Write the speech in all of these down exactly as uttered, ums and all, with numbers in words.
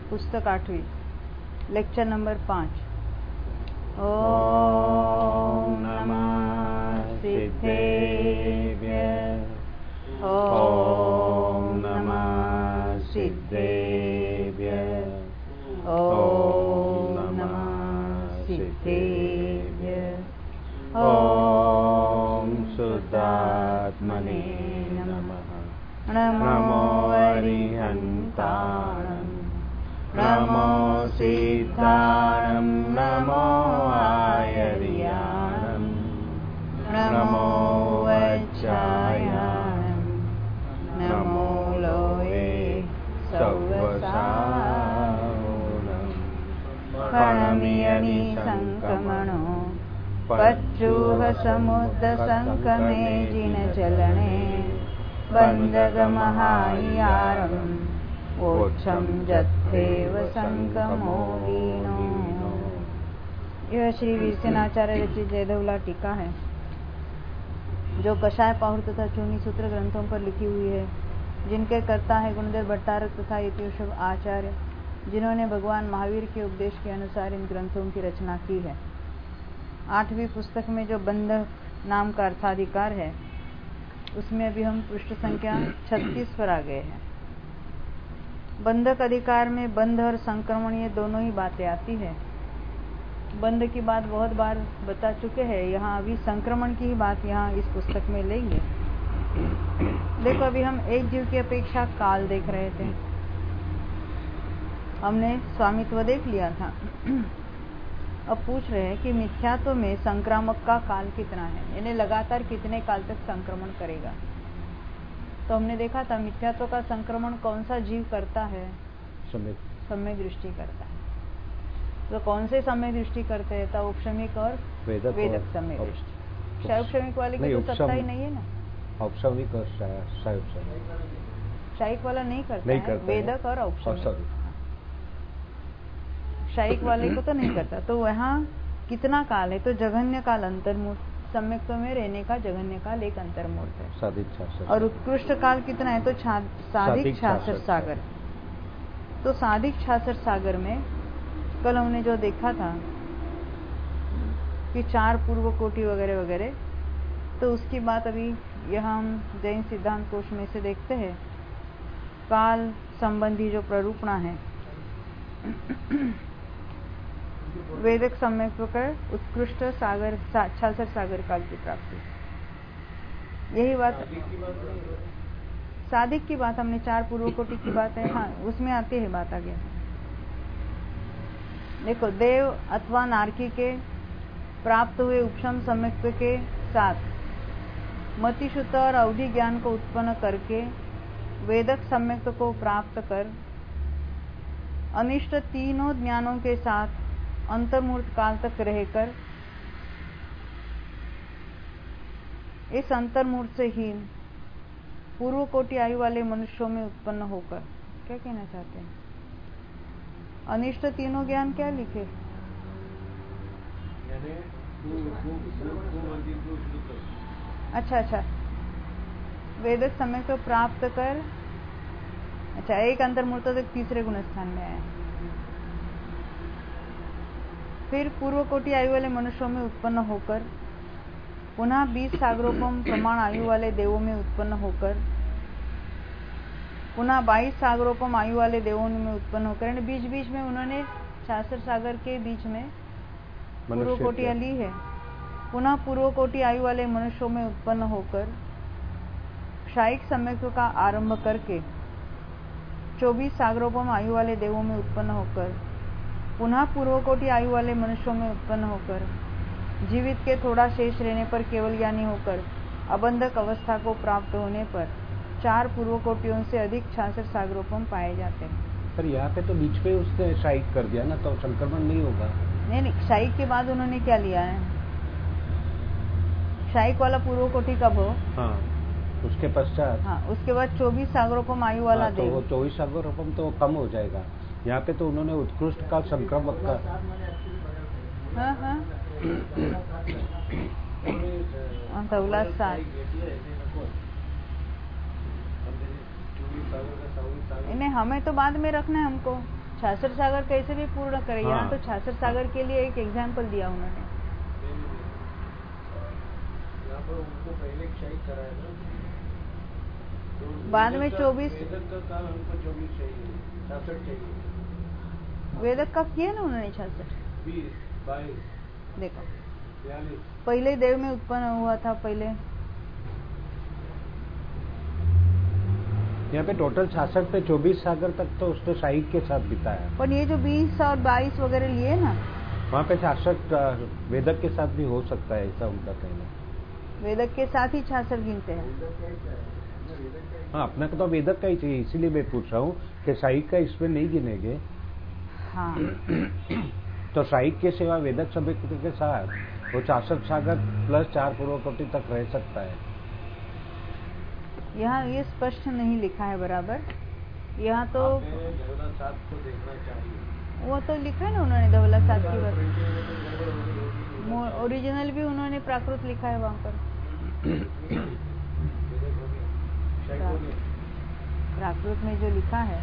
पुस्तक आठवीं, lecture number पाँच। ओम नमः सिद्धेभ्यः, ओम नमः सिद्धेभ्यः, ओम नमः सिद्धेभ्यः, ओम शुद्धात्मने नमः। नमो अरिहन्ताणं, नमो सिद्धाणं, नमो आयर्याणं, नमो वज्रायाणं, नमो लोहे सौवसावनं, प्रणमियनि संक्रमणो पच्चूह समुद्र संकमे जिन चलने बंदगमहायारम् ओक्षम जत्थेव संकमो वीणो। यह श्री वीरसेनाचार्य रचित जयधवला टीका है, जो कषाय पाहुर तथा चूनी सूत्र ग्रंथों पर लिखी हुई है, जिनके कर्ता है गुणधर भट्टारक तथा यतिवृषभ आचार्य, जिन्होंने भगवान महावीर के उपदेश के अनुसार इन ग्रंथों की रचना की है। आठवीं पुस्तक में जो बंधक नाम का अर्थाधिकार है, उसमें अभी हम पृष्ठ संख्या छत्तीस पर आ गए हैं। बंधक अधिकार में बंध और संक्रमण ये दोनों ही बातें आती है। बंध की बात बहुत बार बता चुके हैं, यहाँ अभी संक्रमण की ही बात यहाँ इस पुस्तक में लेंगे। देखो, अभी हम एक जीव की अपेक्षा काल देख रहे थे, हमने स्वामित्व देख लिया था। अब पूछ रहे हैं कि मिथ्यात्व में संक्रामक का काल कितना है, यानी लगातार कितने काल तक संक्रमण करेगा। तो हमने देखा था मिथ्यात्व का संक्रमण कौन सा जीव करता है? सम्यक दृष्टि करता है। तो कौन से सम्यक दृष्टि करते हैं? तो औपशमिक और वेदक, वेदक सम्यक दृष्टि। शायौपशमिक वाले की तो सत्ता ही नहीं है ना। औपशमिक और शायौपशमिक, शायिक वाला नहीं करता है, वेदक और औपशमिक। शायिक वाले को तो नहीं करता। तो वहाँ कितना काल है? तो जघन्य काल अंतर्मूर्त, सम्यक्त्व में रहने का जघन्य काल एक अंतर्मूर्त है। और उत्कृष्ट काल कितना है? तो साधिक छाछठ सागर। तो साधिक छाछठ सागर में कल हमने जो देखा था कि चार पूर्व कोटि वगैरह वगैरह, तो उसकी बात अभी यहाँ हम जैन सिद्धांत कोश में से देखते हैं। काल संबंधी जो प्ररूपणा है, वेदक सम्यक्त्व कर उत्कृष्ट सागर छाछठ सागर काल की प्राप्ति, यही बात। साधिक की बात हमने चार पूर्व कोटि की बात है, हाँ उसमें आती है बात आगे। देखो, देव अथवा नारकी के प्राप्त हुए उपशम सम्यक्त्व के साथ मतिशुद्ध और अवधि ज्ञान को उत्पन्न करके वेदक सम्यक्त्व को प्राप्त कर अनिष्ट तीनों ज्ञानों के साथ अंतर्मूर्त काल तक रहकर इस अंतर्मूर्त से ही पूर्व कोटि आयु वाले मनुष्यों में उत्पन्न होकर, क्या कहना चाहते हैं? अनिष्ट तीनों ज्ञान क्या लिखे? अच्छा अच्छा, वेदक समय को प्राप्त कर, अच्छा एक अंतर्मूर्त तक तीसरे गुण स्थान में आया। फिर पूर्व कोटि आयु वाले मनुष्यों में उत्पन्न होकर पुनः बीस सागरोपम प्रमाण आयु वाले देवों में उत्पन्न होकर पुनः बाईस सागरोपम आयु वाले देवों में उत्पन्न होकर, बीच बीच में उन्होंने छाछठ सागर के बीच में पूर्व कोटियां ली है। पुनः पूर्व कोटि आयु वाले मनुष्यों में उत्पन्न होकर क्षायिक सम्यक्त्व का आरंभ करके चौबीस सागरोपम आयु वाले देवों में उत्पन्न होकर पुनः पूर्व कोटि आयु वाले मनुष्यों में उत्पन्न होकर जीवित के थोड़ा शेष रहने पर केवल ज्ञानी होकर अबंधक अवस्था को प्राप्त होने पर चार पूर्व कोटियों से अधिक छाछठ सागरोपम पाए जाते हैं। पर यहाँ पे तो बीच में उसने क्षायिक कर दिया ना, तो संक्रमण नहीं होगा। नहीं नहीं, क्षायिक के बाद उन्होंने क्या लिया है? क्षायिक वाला पूर्व कोटि कब हो? हाँ, उसके पश्चात, हाँ उसके बाद चौबीस सागरोपम आयु वाला हाँ, देव। तो चौबीस सागरोपम तो कम हो जाएगा। यहाँ पे तो उन्होंने उत्कृष्ट का संक्रमक का, हाँ हाँ उल्लास सात, इन्हें हमें तो बाद में रखना है हमको। छाछठ सागर कैसे भी पूर्ण करे। हाँ। यहाँ तो छाछठ सागर के लिए एक एग्जाम्पल दिया उन्होंने। यहाँ पर उनको पहले क्षय कराया ना, तो बाद में वेदक का- चौबीस वेदक का काल हमको चौबीस चाहिए, छाछठ चाहिए। वेदक का किया ना उन्होंने छाछठ। बीस, बाईस, देखो बयालीस। पहले देव में उत्पन्न हुआ था पहले। यहाँ पे टोटल छियासठ पे चौबीस सागर तक तो उसने शाही के साथ बिताया। पर ये जो बीस और बाईस वगैरह लिए ना, वहाँ पे छियासठ वेदक के साथ भी हो सकता है, ऐसा उनका कहना। वेदक के साथ ही छाछठ गिनते हैं। हाँ, अपना को तो वेदक का ही चाहिए, इसीलिए मैं पूछ रहा हूँ कि शाही का इसमें नहीं गिनेंगे। हाँ तो शाही के सेवा वेदक सभी के साथ वो छियासठ सागर प्लस चार पूर्व कोटि तक रह सकता है। यहाँ ये स्पष्ट नहीं लिखा है बराबर। यहाँ तो आपने धवला सात को देखना चाहिए। वो तो लिखा है ना उन्होंने धवला सात की बात। प्रिंटिंग में तो गड़बड़ हो गई होगी। मो- ओरिजिनल भी उन्होंने प्राकृत लिखा है वहाँ पर। वेदक हो गया, क्षय हो गया। प्राकृत में जो लिखा है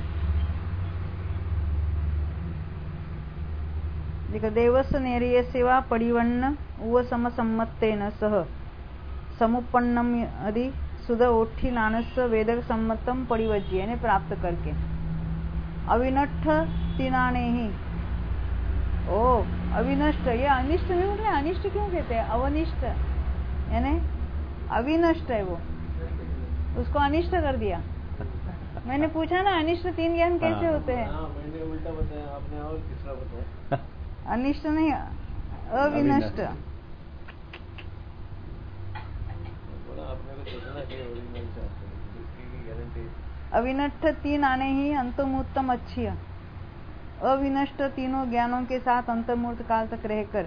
देखो, देवस्य नेरिय सेवा परिवन्न उव समसम्मत्तेन सह समुपन्नम यदि सुध ओठी नानस्य वेदक सम्मतम परिवज्य, यानी प्राप्त करके। अविनष्ट तिनाने ही, ओ अविनष्ट, ये अनिष्ट नहीं बोल रहे, अनिष्ट क्यों कहते हैं? अवनिष्ट यानी अविनष्ट है वो, उसको अनिष्ट कर दिया। मैंने पूछा ना अनिष्ट तीन ज्ञान कैसे होते हैं? हाँ, मैंने उल्टा बताया, आपने और तीसरा बताया। अनिष्ट नहीं, अविनष्ट। बोला आपने को देखना चाहिए ओरिजिनल शास्त्र, जिसकी की गारंटी। अविनष्ट तीन आने ही अंतर्मूर्तम अच्छी है। अविनष्ट तीनों ज्ञानों के साथ अंतर्मूर्त काल तक रहकर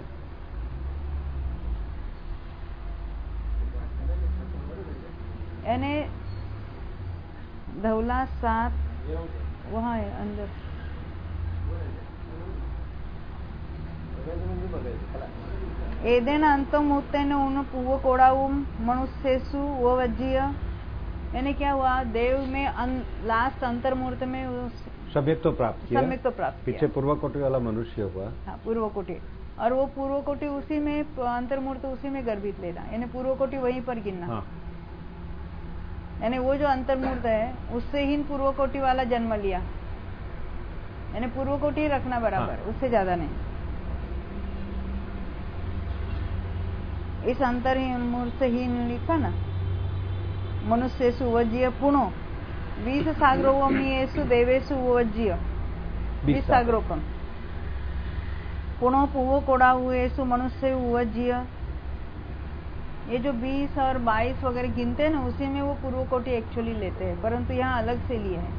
यानी धवला सात वहाँ है अंदर। ఏదైనా अंतर्मूर्तेन उन पूर्व कोड़ाऊम मनुष्यसु वो वज्जीय, यानी क्या हुआ? देव में अन, लास्ट अंतर्मूर्त में सम्यक तो प्राप्त किया, सम्यक तो प्राप्त किया। पीछे पूर्व कोटि वाला मनुष्य हुआ। हाँ, पूर्व कोटि, और वो पूर्व कोटि उसी में अंतर्मूर्त उसी में गर्भित लेना, यानी पूर्व कोटि वहीं पर गिनना। हाँ। यानी वो जो अंतर्मूर्त है उससे ही पूर्व कोटि वाला जन्म लिया, यानी पूर्व कोटि रखना बराबर। हाँ। उससे ज्यादा नहीं। इस अंतर्मूर्त ही लिखा ना, मनुष्य सुवज्य पुणो बीस सागरोवमीयेषु देवेषु वज्य, बीस सागरोकम पुणो पूर्व कोड़ा हुएसु मनुष्य वज्य। ये जो बीस और बाईस वगैरह गिनते हैं ना, उसी में वो पूर्व कोटि एक्चुअली लेते हैं, परंतु यहाँ अलग से लिए हैं।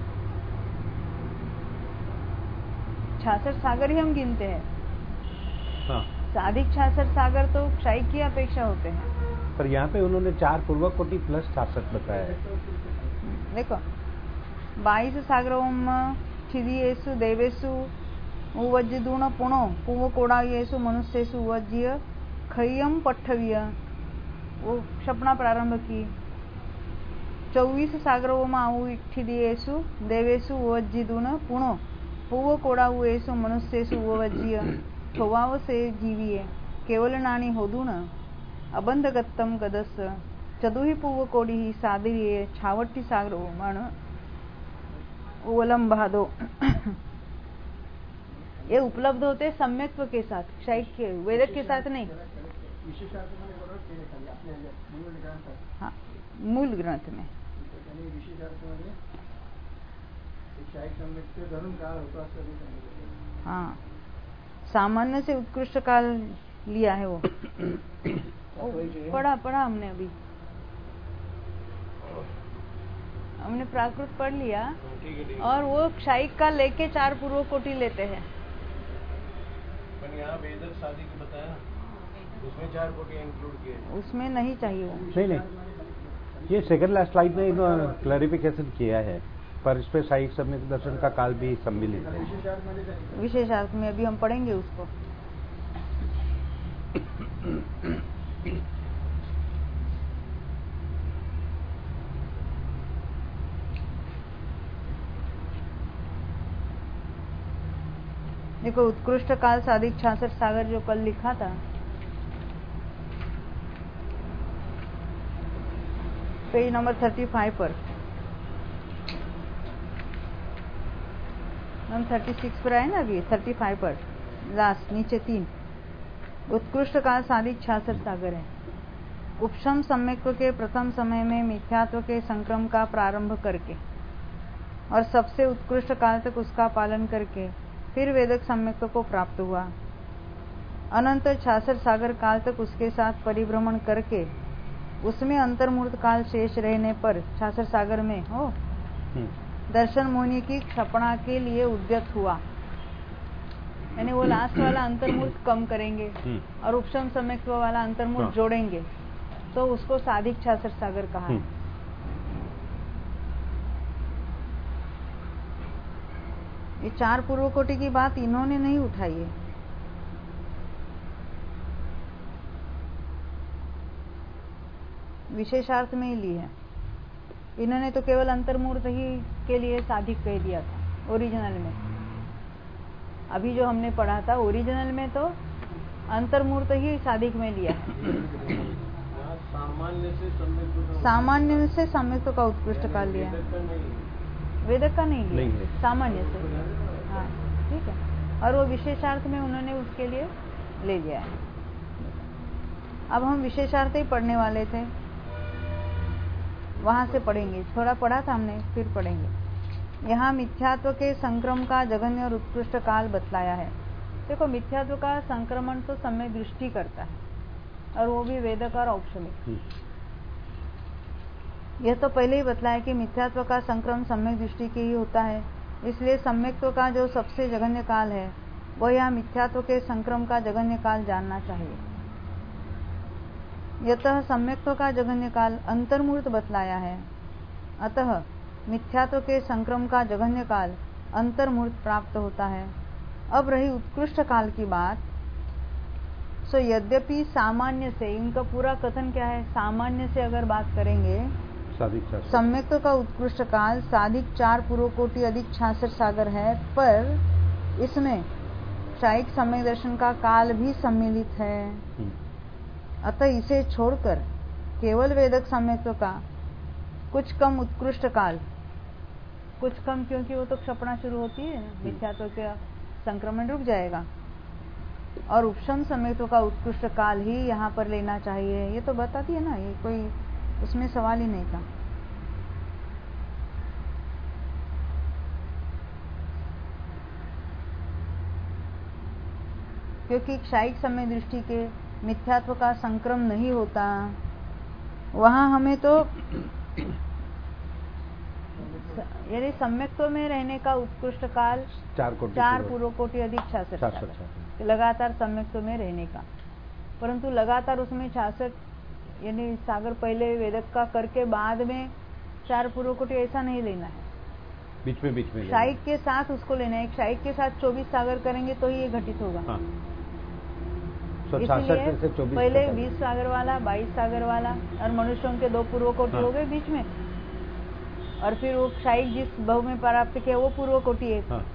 छियासठ सागर ही हम गिनते हैं। हाँ। साधिक छियासठ सागर तो क्षय की अपेक्षा होते हैं। पर यहाँ पे उन्होंने चार पूर्व कोटि प्लस छियासठ बताया है। देखो, बाईस सागरोम छिदीयेषु देवेषु उवज्यदूण पुणो पूर्व कोड़ायेषु मनुष्येषु उवज्य खय्यम पठव्य, वो क्षपणा प्रारंभ की। चौबीस सागरोमा उठिदियेषु देवेषु उवज्यदूण पुणो पूर्व कोड़ायेषु मनुष्येषु उवज्य स्वभाव से जीविये केवल नानी होदूण अबंधगत्तम गदस चतुहि पूर्व कोड़ी सादरीय छावटी सागर मण उवलंबादो। ये उपलब्ध होते सम्यक्त्व के साथ, क्षय के वेदक के साथ नहीं। हाँ, मूल ग्रंथ में। हाँ, सामान्य से उत्कृष्ट काल लिया है वो। पढ़ा पढ़ा हमने अभी, हमने प्राकृत पढ़ लिया, और वो क्षयिक का लेके चार पूर्व कोटि लेते हैं। पर यहाँ वेदक शादी को बताया, उसमें चार कोटियाँ इंक्लूड किए। उसमें नहीं चाहिए वो। नहीं नहीं, ये सेकंड लास्ट स्लाइड में इन्होंने क्लैरिफिकेशन किया है, पर इस पे शाही सम्यक दर्शन का काल भी सम्मिलित है। विशेषार्थ में अभी हम पढ़ेंगे उसको। देखो उत्कृष्ट काल साधिक छियासठ सागर जो कल लिखा था, पेज नंबर पैंतीस पर, हम छत्तीस पर आए ना अभी, पैंतीस पर लास्ट नीचे तीन, उत्कृष्ट काल साधिक छियासठ सागर है। उपशम सम्यक्त्व के प्रथम समय में मिथ्यात्व के संक्रम का प्रारंभ करके और सबसे उत्कृष्ट काल तक उसका पालन करके फिर वेदक सम्यक्त्व को प्राप्त हुआ। अनंत छियासठ सागर काल तक उसके साथ परिभ्रमण करके उसमें अंतर्मूर्त काल शेष रहने पर छियासठ सागर में हो दर्शन मोहिनी की क्षपणा के लिए उद्यत हुआ, यानी वो लास्ट वाला अंतर्मूर्त कम करेंगे और उपशम सम्यक्त्व वाला अंतर्मूर्त जोड़ेंगे, तो उसको साधिक छियासठ सागर कहा है। ये चार पूर्व कोटि की बात इन्होंने नहीं उठाई है, विशेषार्थ में ही ली है। इन्होंने तो केवल अंतर्मूर्त ही के लिए साधिक कह दिया था ओरिजिनल में। अभी जो हमने पढ़ा था ओरिजिनल में तो अंतर्मूर्त ही साधिक में लिया है। सामान्य से सम्यक्त्व, सामान्य से सम्यक्त्व का उत्कृष्ट काल लिया, वेदक का नहीं लिया, सामान्य से। हाँ ठीक है, और वो विशेषार्थ में उन्होंने उसके लिए ले लिया है। अब हम विशेषार्थ ही पढ़ने वाले थे, वहां से पढ़ेंगे, थोड़ा पढ़ा था हमने, फिर पढ़ेंगे। यहाँ मिथ्यात्व के संक्रम का जघन्य और उत्कृष्ट काल बतलाया है। देखो मिथ्यात्व का संक्रमण तो समय दृष्टि करता है, और वो भी वेदक और औपशमिक। यह तो पहले ही बतलाया कि मिथ्यात्व का संक्रमण सम्यक दृष्टि के ही होता है, इसलिए सम्यक्त्व का जो सबसे जघन्य काल है वह यहाँ मिथ्यात्व के संक्रम का जघन्य काल जानना चाहिए। यतः सम्यक्त्व का जघन्य काल अंतर्मूर्त बतलाया है, अतः मिथ्यात्व के संक्रम का जघन्य काल अंतर्मूर्त प्राप्त होता है। अब रही उत्कृष्ट काल की बात, सो यद्यपि सामान्य से, इनका पूरा कथन क्या है, सामान्य से अगर बात करेंगे सम्यक्त्व का उत्कृष्ट काल साधिक चार पूर्व कोटि अधिक छियासठ सागर है, पर इसमें क्षायिक सम्यक दर्शन का काल भी सम्मिलित है। अतः इसे छोड़कर केवल वेदक सम्यक्त्व का कुछ कम उत्कृष्ट काल, कुछ कम क्योंकि वो तो क्षपणा शुरू होती है, मिथ्यात्व का संक्रमण रुक जाएगा, और उपशम सम्यक्त्व का उत्कृष्ट काल ही यहाँ पर लेना चाहिए। ये तो बताती है ना, ये कोई उसमें सवाल ही नहीं था। क्योंकि क्षायिक समय दृष्टि के मिथ्यात्व का संक्रम नहीं होता, वहां हमें तो यानी सम्यक्त्व में रहने का उत्कृष्ट काल चार कोटि चार पूर्व कोटि अधिक छियासठ लगातार सम्यक्त्व में रहने का, परंतु लगातार उसमें छियासठ यानी सागर पहले वेदक का करके बाद में चार पूर्व कोटि ऐसा नहीं लेना है, बीच में बीच में क्षायिक के साथ उसको लेना है। क्षायिक के साथ चौबीस सागर करेंगे तो ही ये घटित होगा। हाँ। इसलिए पहले बीस सागर वाला, बाईस सागर वाला और मनुष्यों के दो पूर्व कोटि हाँ। हो गए बीच में, और फिर वो क्षायिक जिस भव में प्राप्त किया वो पूर्व कोटि है। हाँ।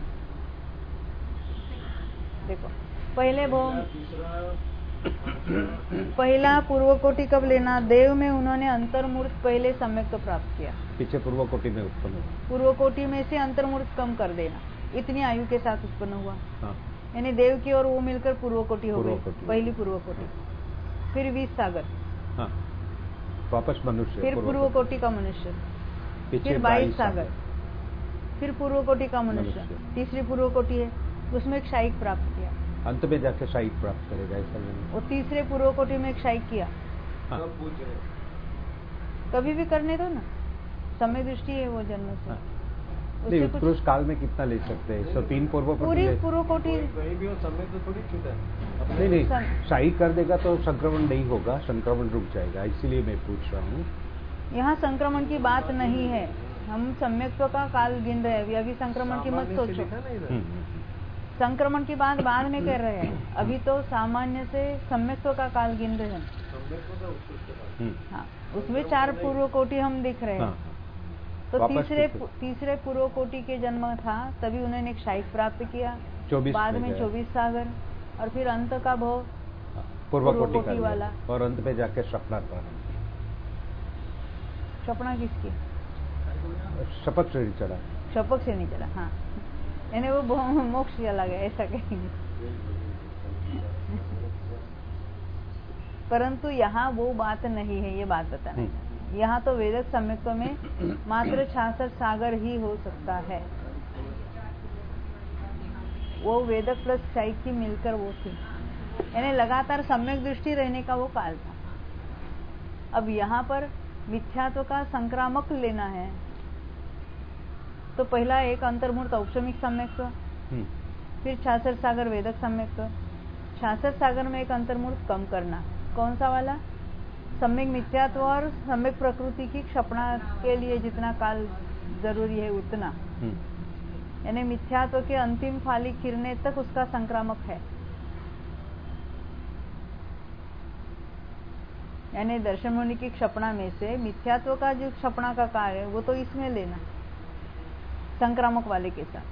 देखो पहले भव, पहला पूर्व कोटि कब लेना, देव में उन्होंने अंतर्मूर्त पहले सम्यक्त्व प्राप्त किया, पीछे पूर्व कोटि में उत्पन्न, पूर्व कोटि में से अंतर्मूर्त कम कर देना, इतनी आयु के साथ उत्पन्न हुआ। हाँ। यानी देव की और वो मिलकर पूर्व कोटि हो गई, पहली पूर्व कोटि, फिर बीस सागर, हाँ। वापस मनुष्य, फिर पूर्व कोटि का मनुष्य, फिर बाईस सागर, फिर पूर्व कोटि का मनुष्य, तीसरी पूर्व कोटि है, उसमें क्षायिक प्राप्त किया, अंत में जाके क्षायिक प्राप्त करेगा, ऐसा नहीं। वो तीसरे पूर्व कोटि में क्षायिक किया। हाँ। कभी भी करने दो ना, समय दृष्टि है वो जन्म से। हाँ। नहीं, उत्कृष्ट काल में कितना ले सकते हैं, सौ तीन पूर्व कोटि, पूरी पूर्व कोटि कहीं भी समय तो थोड़ी छूटा है। नहीं नहीं, क्षायिक कर देगा तो संक्रमण नहीं होगा, संक्रमण रुक जाएगा, इसीलिए मैं पूछ रहा हूँ। यहाँ संक्रमण की बात नहीं है, हम सम्यक्त्व का काल गिन रहे हैं, अभी संक्रमण की मत सोचो, संक्रमण की बात बाद में कर रहे हैं, अभी तो सामान्य से सम्यक्त्व का काल गिन रहे हैं। हाँ, उसमें चार पूर्व कोटि हम दिख रहे हैं। तो तीसरे तीसरे पूर्व कोटि के जन्म था, तभी उन्होंने क्षायिक प्राप्त किया, चौबीस बाद में में गया। चौबीस सागर, और फिर अंत का भव पूर्व पूर्व कोटि का कोटि लिया। वाला। और अंत पे जाके सपना प्रारंभ। सपना किसकी? शपथ श्रेणी चढ़ा। शपथ से नहीं चला। हाँ, यानी वो भो- मोक्ष चला गया, ऐसा कहेंगे। परंतु यहाँ वो बात नहीं है, ये बात बताना है। यहाँ तो वेदक सम्यक्त्व में मात्र छियासठ सागर ही हो सकता है। वो वेदक प्लस साइक की मिलकर वो थी, यानी लगातार सम्यक दृष्टि रहने का वो काल था। अब यहाँ पर मिथ्यात्व का संक्रामक लेना है, तो पहला एक अंतर्मूर्त औपशमिक सम्यक्त्व, फिर छियासठ सागर वेदक सम्यक्त्व। छियासठ सागर में एक अंतर्मूर्त कम करना, कौन सा वाला? सम्यक मिथ्यात्व और सम्यक प्रकृति की क्षपणा के लिए जितना काल जरूरी है उतना, यानी मिथ्यात्व के अंतिम फाली किरने तक उसका संक्रामक है। यानी दर्शन मुनि की क्षपणा में से मिथ्यात्व का जो क्षपणा का कार्य है वो तो इसमें लेना, संक्रामक वाले के साथ,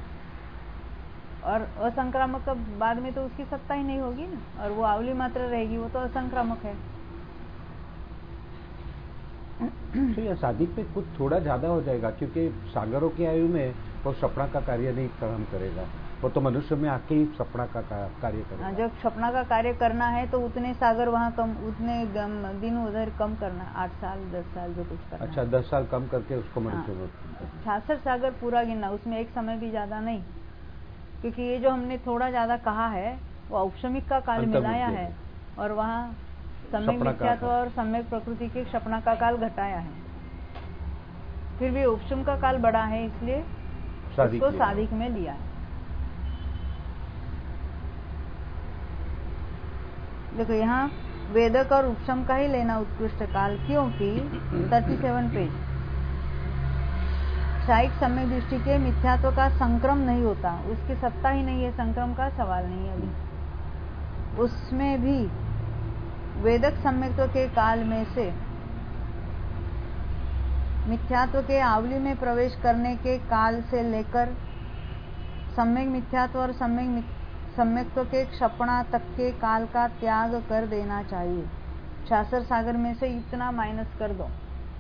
और असंक्रामक का बाद में तो उसकी सत्ता ही नहीं होगी ना, और वो आवली मात्र रहेगी, वो तो असंक्रामक है। तो यह सादिक पे कुछ थोड़ा ज्यादा हो जाएगा, क्योंकि सागरों की आयु में वो सपना का कार्य नहीं काम करेगा, वो तो मनुष्य में आके ही सपना का कार्य करेगा। जब सपना का कार्य करना है तो उतने सागर वहाँ कम, उतने दिन उधर कम करना, आठ साल दस साल जो कुछ करना। अच्छा, दस साल कम करके उसको मनुष्य को छियासठ सागर पूरा गिनना, उसमें एक समय भी ज्यादा नहीं, क्योंकि ये जो हमने थोड़ा ज्यादा कहा है वो औपशमिक का काल मिलाया है, और वहाँ सम्यक मिथ्यात्व और सम्यक प्रकृति के क्षपणा का काल घटाया है। फिर भी उपशम का काल बड़ा है, इसलिए उसको साधिक में लिया है। देखो यहाँ वेदक और उपशम का ही लेना उत्कृष्ट काल, क्योंकि सैंतीस पेज शायिक सम्यक दृष्टि के मिथ्यात्व का संक्रम नहीं होता, उसकी सत्ता ही नहीं है, संक्रम का सवाल नहीं है अभी। उसमें भी वेदक सम्यक्त्व के काल में से मिथ्यात्व के आवली में प्रवेश करने के काल से लेकर सम्यक मिथ्यात्व और सम्यक सम्यक्त्व के क्षपणा तक के काल का त्याग कर देना चाहिए। छियासठ सागर में से इतना माइनस कर दो।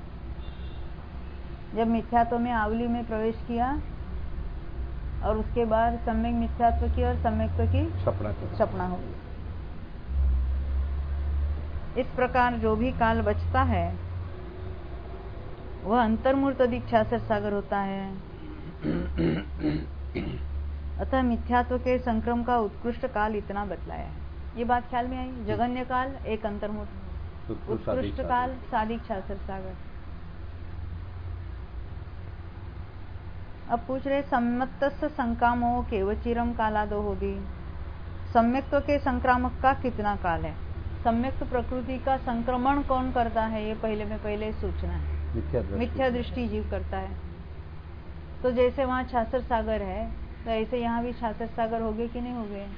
जब मिथ्यात्व में आवली में प्रवेश किया और उसके बाद सम्यक मिथ्यात्व की और सम्यक्त्व की क्षपणा होगी। इस प्रकार जो भी काल बचता है वह अंतर्मूर्त अधिक छियासठ सागर होता है। अतः मिथ्यात्व के संक्रम का उत्कृष्ट काल इतना बतलाया है। ये बात ख्याल में आई? जगन्य काल एक अंतर्मूर्त, उत्कृष्ट काल साधिक छियासठ सागर। अब पूछ रहे सम्मतस्य संकामो केवचिरम कालादो होगी। सम्यक्त्व के संक्रामक का कितना काल है? सम्यक्त प्रकृति का संक्रमण कौन करता है, ये पहले में पहले सोचना है। मिथ्या दृष्टि जीव करता है। तो जैसे वहाँ छियासठ सागर है तो ऐसे यहाँ भी छियासठ सागर हो गए कि नहीं हो गए?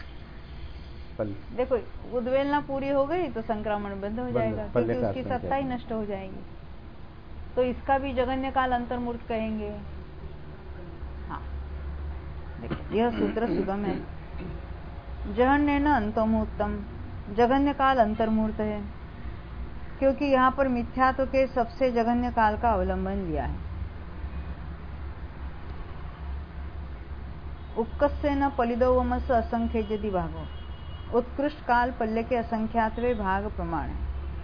देखो उद्वेलना पूरी हो गई तो संक्रमण बंद हो जाएगा, क्योंकि उसकी सत्ता ही नष्ट हो जाएगी। तो इसका भी जगन्य काल अंतर्मूर्त कहेंगे। हाँ, देखो यह सूत्र सुगम है। जहन्य न अंतमूर्तम, जगन्य काल अंतर्मूर्त है, क्योंकि यहाँ पर मिथ्यात्व के सबसे जगन्य काल का अवलंबन लिया है। उपकस्य न पलिदोवमस असंख्य यदि भागो, उत्कृष्ट काल पल्ले के असंख्यातवे भाग प्रमाण है,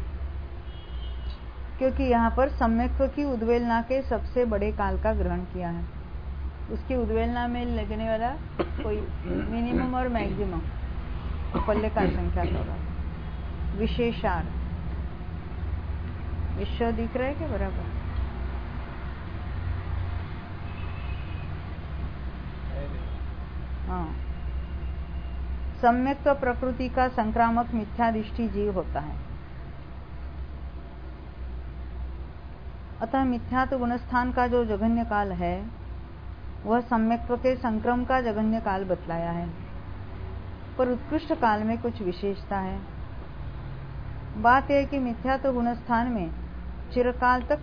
क्योंकि यहाँ पर सम्यक्त्व की उद्वेलना के सबसे बड़े काल का ग्रहण किया है। उसकी उद्वेलना में लगने वाला कोई मिनिमम और मैक्सिमम पल्ले का असंख्यात होगा। विशेषार विश्व दिख रहा है क्या बराबर? हाँ, सम्यक्त्व प्रकृति का संक्रामक मिथ्यादृष्टि जीव होता है। अतः मिथ्यात्व गुणस्थान का जो जघन्य काल है वह सम्यक्त्व के संक्रम का जघन्य काल बतलाया है, पर उत्कृष्ट काल में कुछ विशेषता है। बात यह है कि मिथ्यात्व गुणस्थान में चिरकाल तक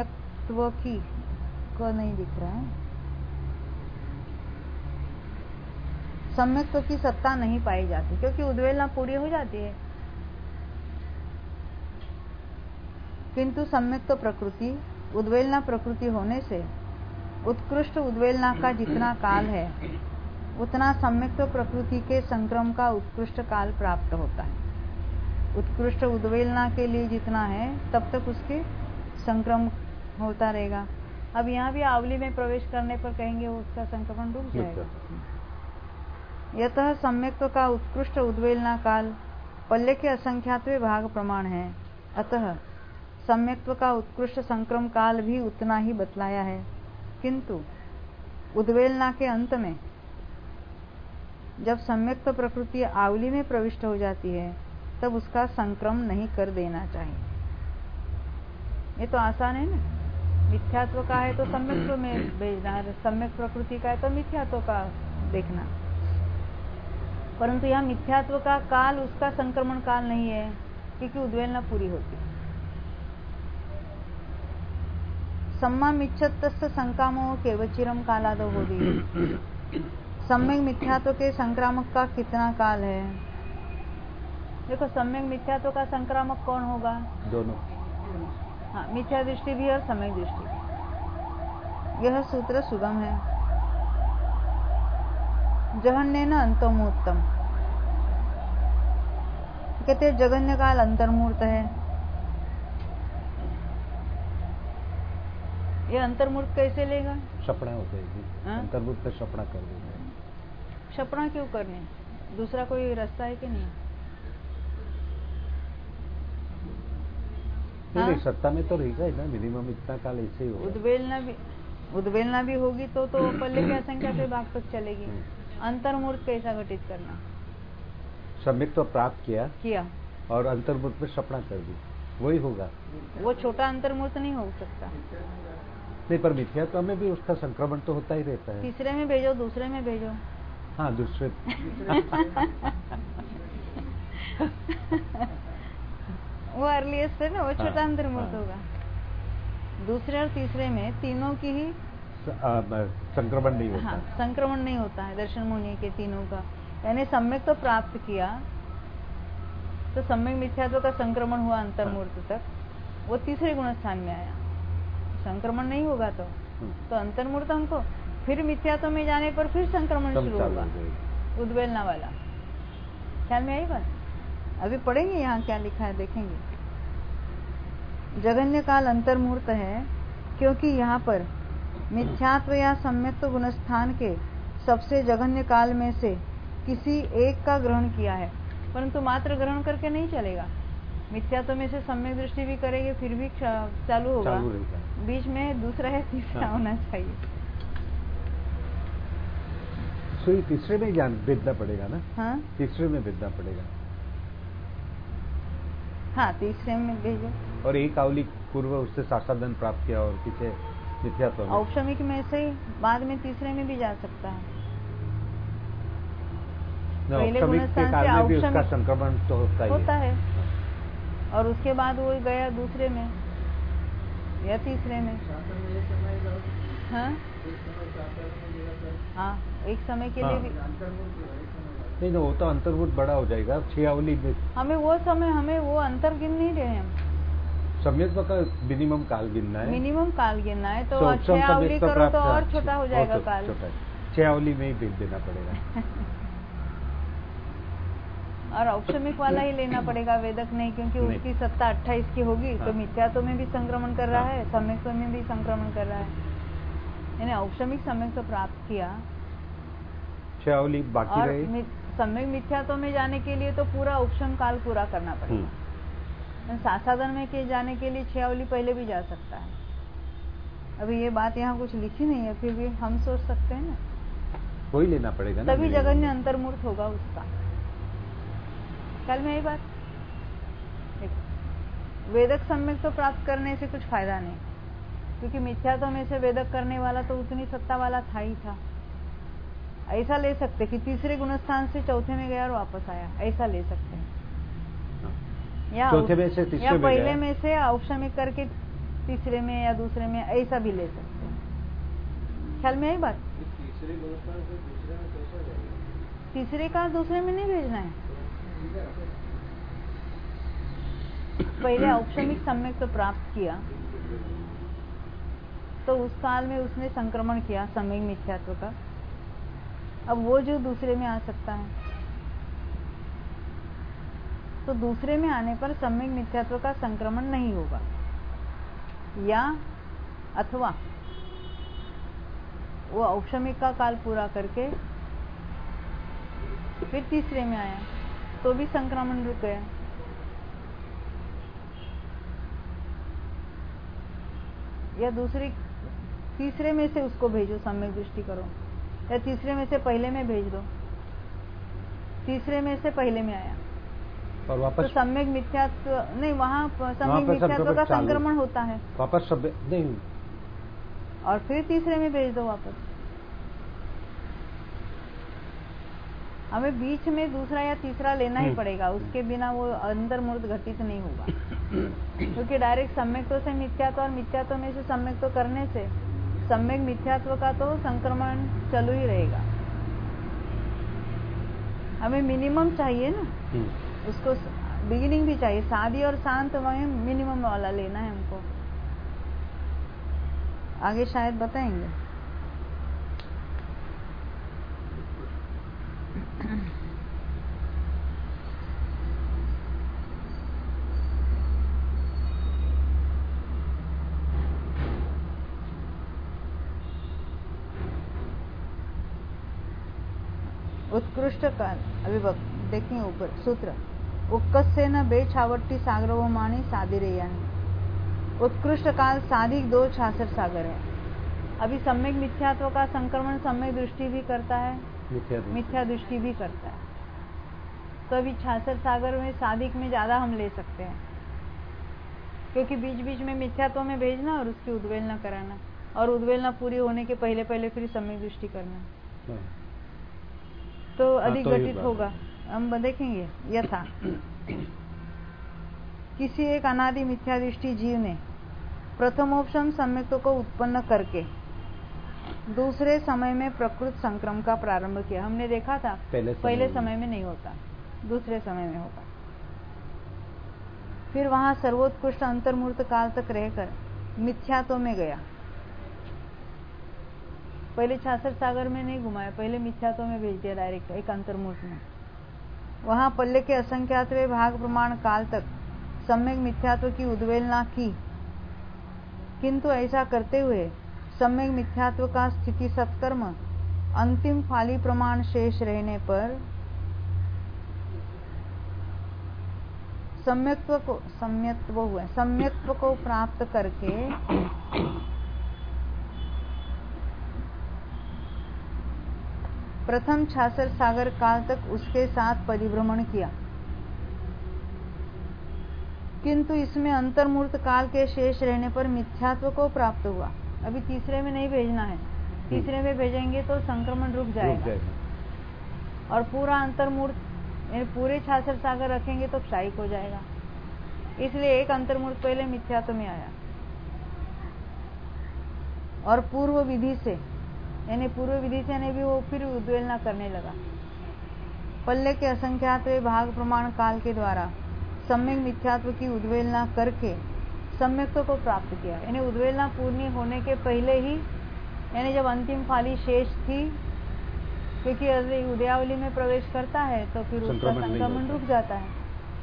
सम्यक्त्व की को नहीं दिख रहा है। सम्यक्त्व की सत्ता नहीं पाई जाती, क्योंकि उद्वेलना पूरी हो जाती है। किंतु सम्यक्त्व प्रकृति उद्वेलना प्रकृति होने से उत्कृष्ट उद्वेलना का जितना काल है उतना सम्यक्त्व प्रकृति के संक्रम का उत्कृष्ट काल प्राप्त होता है। उत्कृष्ट उद्वेलना के लिए जितना है तब तक उसके संक्रम होता रहेगा। अब यहाँ भी आवली में प्रवेश करने पर कहेंगे उसका संक्रमण रुक जाएगा। यतः सम्यक्त्व का उत्कृष्ट उद्वेलना काल पल्ले के असंख्यातवें भाग प्रमाण है। अतः सम्यक्त्व का उत्कृष्ट संक्रम काल भी उतना ही बतलाया है। किंतु उद्वेलना के अंत में जब सम्यक्त्व प्रकृति आवली में प्रविष्ट हो जाती है तब उसका संक्रम नहीं कर देना चाहिए। ये तो आसान है ना, मिथ्यात्व का है तो सम्यक्त्व में भेजना, सम्यक प्रकृति का है तो मिथ्यात्व का देखना। परंतु यहाँ मिथ्यात्व का काल उसका संक्रमण काल नहीं है, क्योंकि उद्वेलना पूरी होती है। सम्मामिच्छत्तस्य संकामो केवचिरम कालादो होती। सम्यक मिथ्यात्व के संक्रामक का कितना काल है? देखो, सम्यक मिथ्यात्व का संक्रामक कौन होगा? दोनों। हाँ, मिथ्या दृष्टि भी और सम्यक दृष्टि भी। यह सूत्र सुगम है। जघन्येन अंतर्मूर्तम, कहते जघन्य काल अंतर्मूर्त है। ये अंतर्मूर्त कैसे लेगा? सपना हो जाएगी। अंतर्मूर्त पे सपना कर देंगे। सपना क्यों करने? दूसरा कोई रास्ता है कि नहीं? नहीं, नहीं, सत्ता में तो रहेगा ही ना, मिनिमम इतना काल ऐसे ही होगा। उद्वेलना भी उद्वेलना भी होगी तो तो पल्ले की असंख्या के भाग तक चलेगी। अंतर्मूर्त कैसा घटित करना? सम्यक तो प्राप्त किया किया और अंतर्मूर्त में सपना कर दी, वही होगा। वो छोटा अंतर्मूर्त नहीं हो सकता। नहीं, पर मिथ्यात्व में भी उसका संक्रमण तो होता ही रहता है। तीसरे में भेजो, दूसरे में भेजो। हाँ, दूसरे वो अर्लीस्ट है ना, वो छोटा हाँ, अंतर्मूर्त हाँ। होगा। दूसरे और तीसरे में तीनों की ही संक्रमण नहीं होता। हाँ, संक्रमण नहीं होता है दर्शन मुनि के तीनों का। यानी सम्यक तो प्राप्त किया तो सम्यक मिथ्यात्व का संक्रमण हुआ अंतर्मूर्त तक, वो तीसरे गुण स्थान में आया। संक्रमण नहीं होगा तो तो अंतर्मूर्त हमको फिर मिथ्यात्व में जाने पर फिर संक्रमण शुरू होगा, उद्वेलना वाला। ख्याल में आई बात? अभी पढ़ेंगे यहाँ क्या लिखा है, देखेंगे। जघन्य काल अंतर्मूर्त है क्योंकि यहाँ पर मिथ्यात्व या सम्यक्त्व गुणस्थान के सबसे जघन्य काल में से किसी एक का ग्रहण किया है। परंतु मात्र ग्रहण करके नहीं चलेगा, मिथ्यात्व में से सम्यक दृष्टि भी करेंगे फिर भी चालू होगा। बीच में दूसरा है तीसरा हाँ। होना चाहिए। तो ये तीसरे में ज्ञान भेजना पड़ेगा ना? हाँ, तीसरे में भेजना पड़ेगा। हाँ, तीसरे में भेजो। और एक आवली पूर्व उससे साक्षाधन प्राप्त किया और पीछे मिथ्यात्व में। औपशमिक में से बाद में तीसरे में भी जा सकता है। पहले गुणस्थान से औपशमिक का संक्रमण तो होता ही होता है, और उसके बाद वो गया दूसरे में या तीसरे में। हाँ, हाँ, एक समय के लिए भी नहीं ना, वो तो अंतर्भूत बड़ा हो जाएगा। छह आवली में हमें वो समय हमें वो अंतर गिन नहीं रहे हम। सम्यक्त्व का मिनिमम काल गिनना है। मिनिमम काल गिनना है तो छह आवली करो तो और छोटा हो जाएगा काल। छह आवली में ही भेज देना पड़ेगा। और औपशमिक वाला ही लेना पड़ेगा, वेदक नहीं, क्योंकि नहीं। उसकी सत्ता अट्ठाईस की होगी। हाँ। तो मिथ्यात्व में भी संक्रमण कर रहा हाँ। है, सम्यक्त्व में भी संक्रमण कर रहा है। यानी औपशमिक सम्यक्त्व प्राप्त किया, छह आवली बाकी रहे। सम्यक मिथ्यात्व में जाने के लिए तो पूरा औपशम काल पूरा करना पड़ेगा। सासाधन में के जाने के लिए छह आवली पहले भी जा सकता है। अभी ये बात यहाँ कुछ लिखी नहीं है, फिर भी हम सोच सकते हैं ना, कोई लेना पड़ेगा ना। तभी जघन्य अंतर्मूर्त होगा उसका। कल में यही बात, वेदक सम्यक तो प्राप्त करने से कुछ फायदा नहीं, क्योंकि मिथ्यात्व में से वेदक करने वाला तो उतनी सत्ता वाला था ही था। ऐसा ले सकते कि तीसरे गुणस्थान से चौथे में गया और वापस आया, ऐसा ले सकते हैं। या चौथे में से तीसरे या में पहले में से औपशमिक करके तीसरे में या दूसरे में, ऐसा भी ले सकते हैं। ख्याल में यही बात। तीसरे गुणस्थान से दूसरे में कैसा जाएगा? तीसरे काल दूसरे में नहीं भेजना है। पहले औपशमिक सम्यक तो प्राप्त किया, तो उस काल में उसने संक्रमण किया सम्यक मिथ्यात्व का। अब वो जो दूसरे में आ सकता है, तो दूसरे में आने पर सम्यक मिथ्यात्व का संक्रमण नहीं होगा, या अथवा वो औपशमिक का काल पूरा करके फिर तीसरे में आया तो भी संक्रमण रुक गया। या दूसरी तीसरे में से उसको भेजो, सम्यक दृष्टि करो, या तीसरे में से पहले में भेज दो। तीसरे में से पहले में आया और वापस तो सम्यक मिथ्यात्व नहीं, वहां सम्यक मिथ्यात्व का संक्रमण होता है, वापस सब नहीं, और फिर तीसरे में भेज दो वापस। हमें बीच में दूसरा या तीसरा लेना ही पड़ेगा, उसके बिना वो अंतर्मूर्त घटित नहीं होगा। क्योंकि डायरेक्ट सम्यक्त्व से मिथ्यात्व और मिथ्यात्व में से सम्यक्त्व करने से सम्यक मिथ्यात्व का तो संक्रमण चालू ही रहेगा। हमें मिनिमम चाहिए ना, उसको बिगिनिंग भी चाहिए, सादी और शांत में मिनिमम वाला लेना है हमको। आगे शायद बताएंगे। उत्कृष्ट काल, अभी देखेंगे ऊपर सूत्र, उक्कस्य न बे छावट्टी सागरवमाणी सादिरेयानी। उत्कृष्ट काल साधिक दो छाछठ सागर है। अभी सम्यक मिथ्यात्व का संक्रमण सम्यक दृष्टि भी करता है, मिथ्या दृष्टि भी करता है। तो अभी छाछठ सागर में साधिक में ज्यादा हम ले सकते हैं, क्योंकि बीच बीच में मिथ्यात्व में भेजना और उसकी उद्वेलना कराना, और उद्वेलना पूरी होने के पहले पहले फिर सम्यक दृष्टि करना, तो अधिक घटित होगा। हम देखेंगे। यथा किसी एक अनादि मिथ्या दृष्टि जीव ने प्रथमोपशम सम्यक्त्व को उत्पन्न करके दूसरे समय में प्रकृत संक्रम का प्रारंभ किया। हमने देखा था पहले, पहले समय में नहीं होता, दूसरे समय में होता। फिर वहां सर्वोत्कृष्ट अंतर्मूर्त काल तक रहकर मिथ्यात्व में गया। पहले छाछठ सागर में नहीं घुमाया, पहले मिथ्यात्व में भेज दिया डायरेक्ट एक अंतर्मूर्त में। वहां पल्ले के असंख्यातवें भाग प्रमाण काल तक सम्यक मिथ्यात्व की उद्वेलना की, किंतु ऐसा करते हुए सम्यक मिथ्यात्व का स्थिति सत्कर्म अंतिम फाली प्रमाण शेष रहने पर सम्यक्त्व को सम्यक्त्व हुए सम्यक्त्व को प्राप्त करके प्रथम छाछठ सागर काल तक उसके साथ परिभ्रमण किया, किंतु इसमें अंतर्मूर्त काल के शेष रहने पर मिथ्यात्व को प्राप्त हुआ। अभी तीसरे में नहीं भेजना है, तीसरे में भेजेंगे तो संक्रमण रुक जाएगा, और पूरा अंतर्मूर्त पूरे छाछठ सागर रखेंगे तो क्षायिक हो जाएगा। इसलिए एक अंतर्मूर्त पहले मिथ्यात्व में आया, और पूर्व विधि से यानी पूर्व विधि से यानी भी वो फिर उद्वेलना करने लगा। पल्ले के असंख्यातवें भाग प्रमाण काल के द्वारा सम्यक मिथ्यात्व की उद्वेलना करके सम्यक्त्व को प्राप्त किया। यानी उद्वेलना पूर्ण होने के पहले ही, यानी जब अंतिम फाली शेष थी, क्योंकि उदयावली में प्रवेश करता है तो फिर उसका संक्रमण रुक जाता है,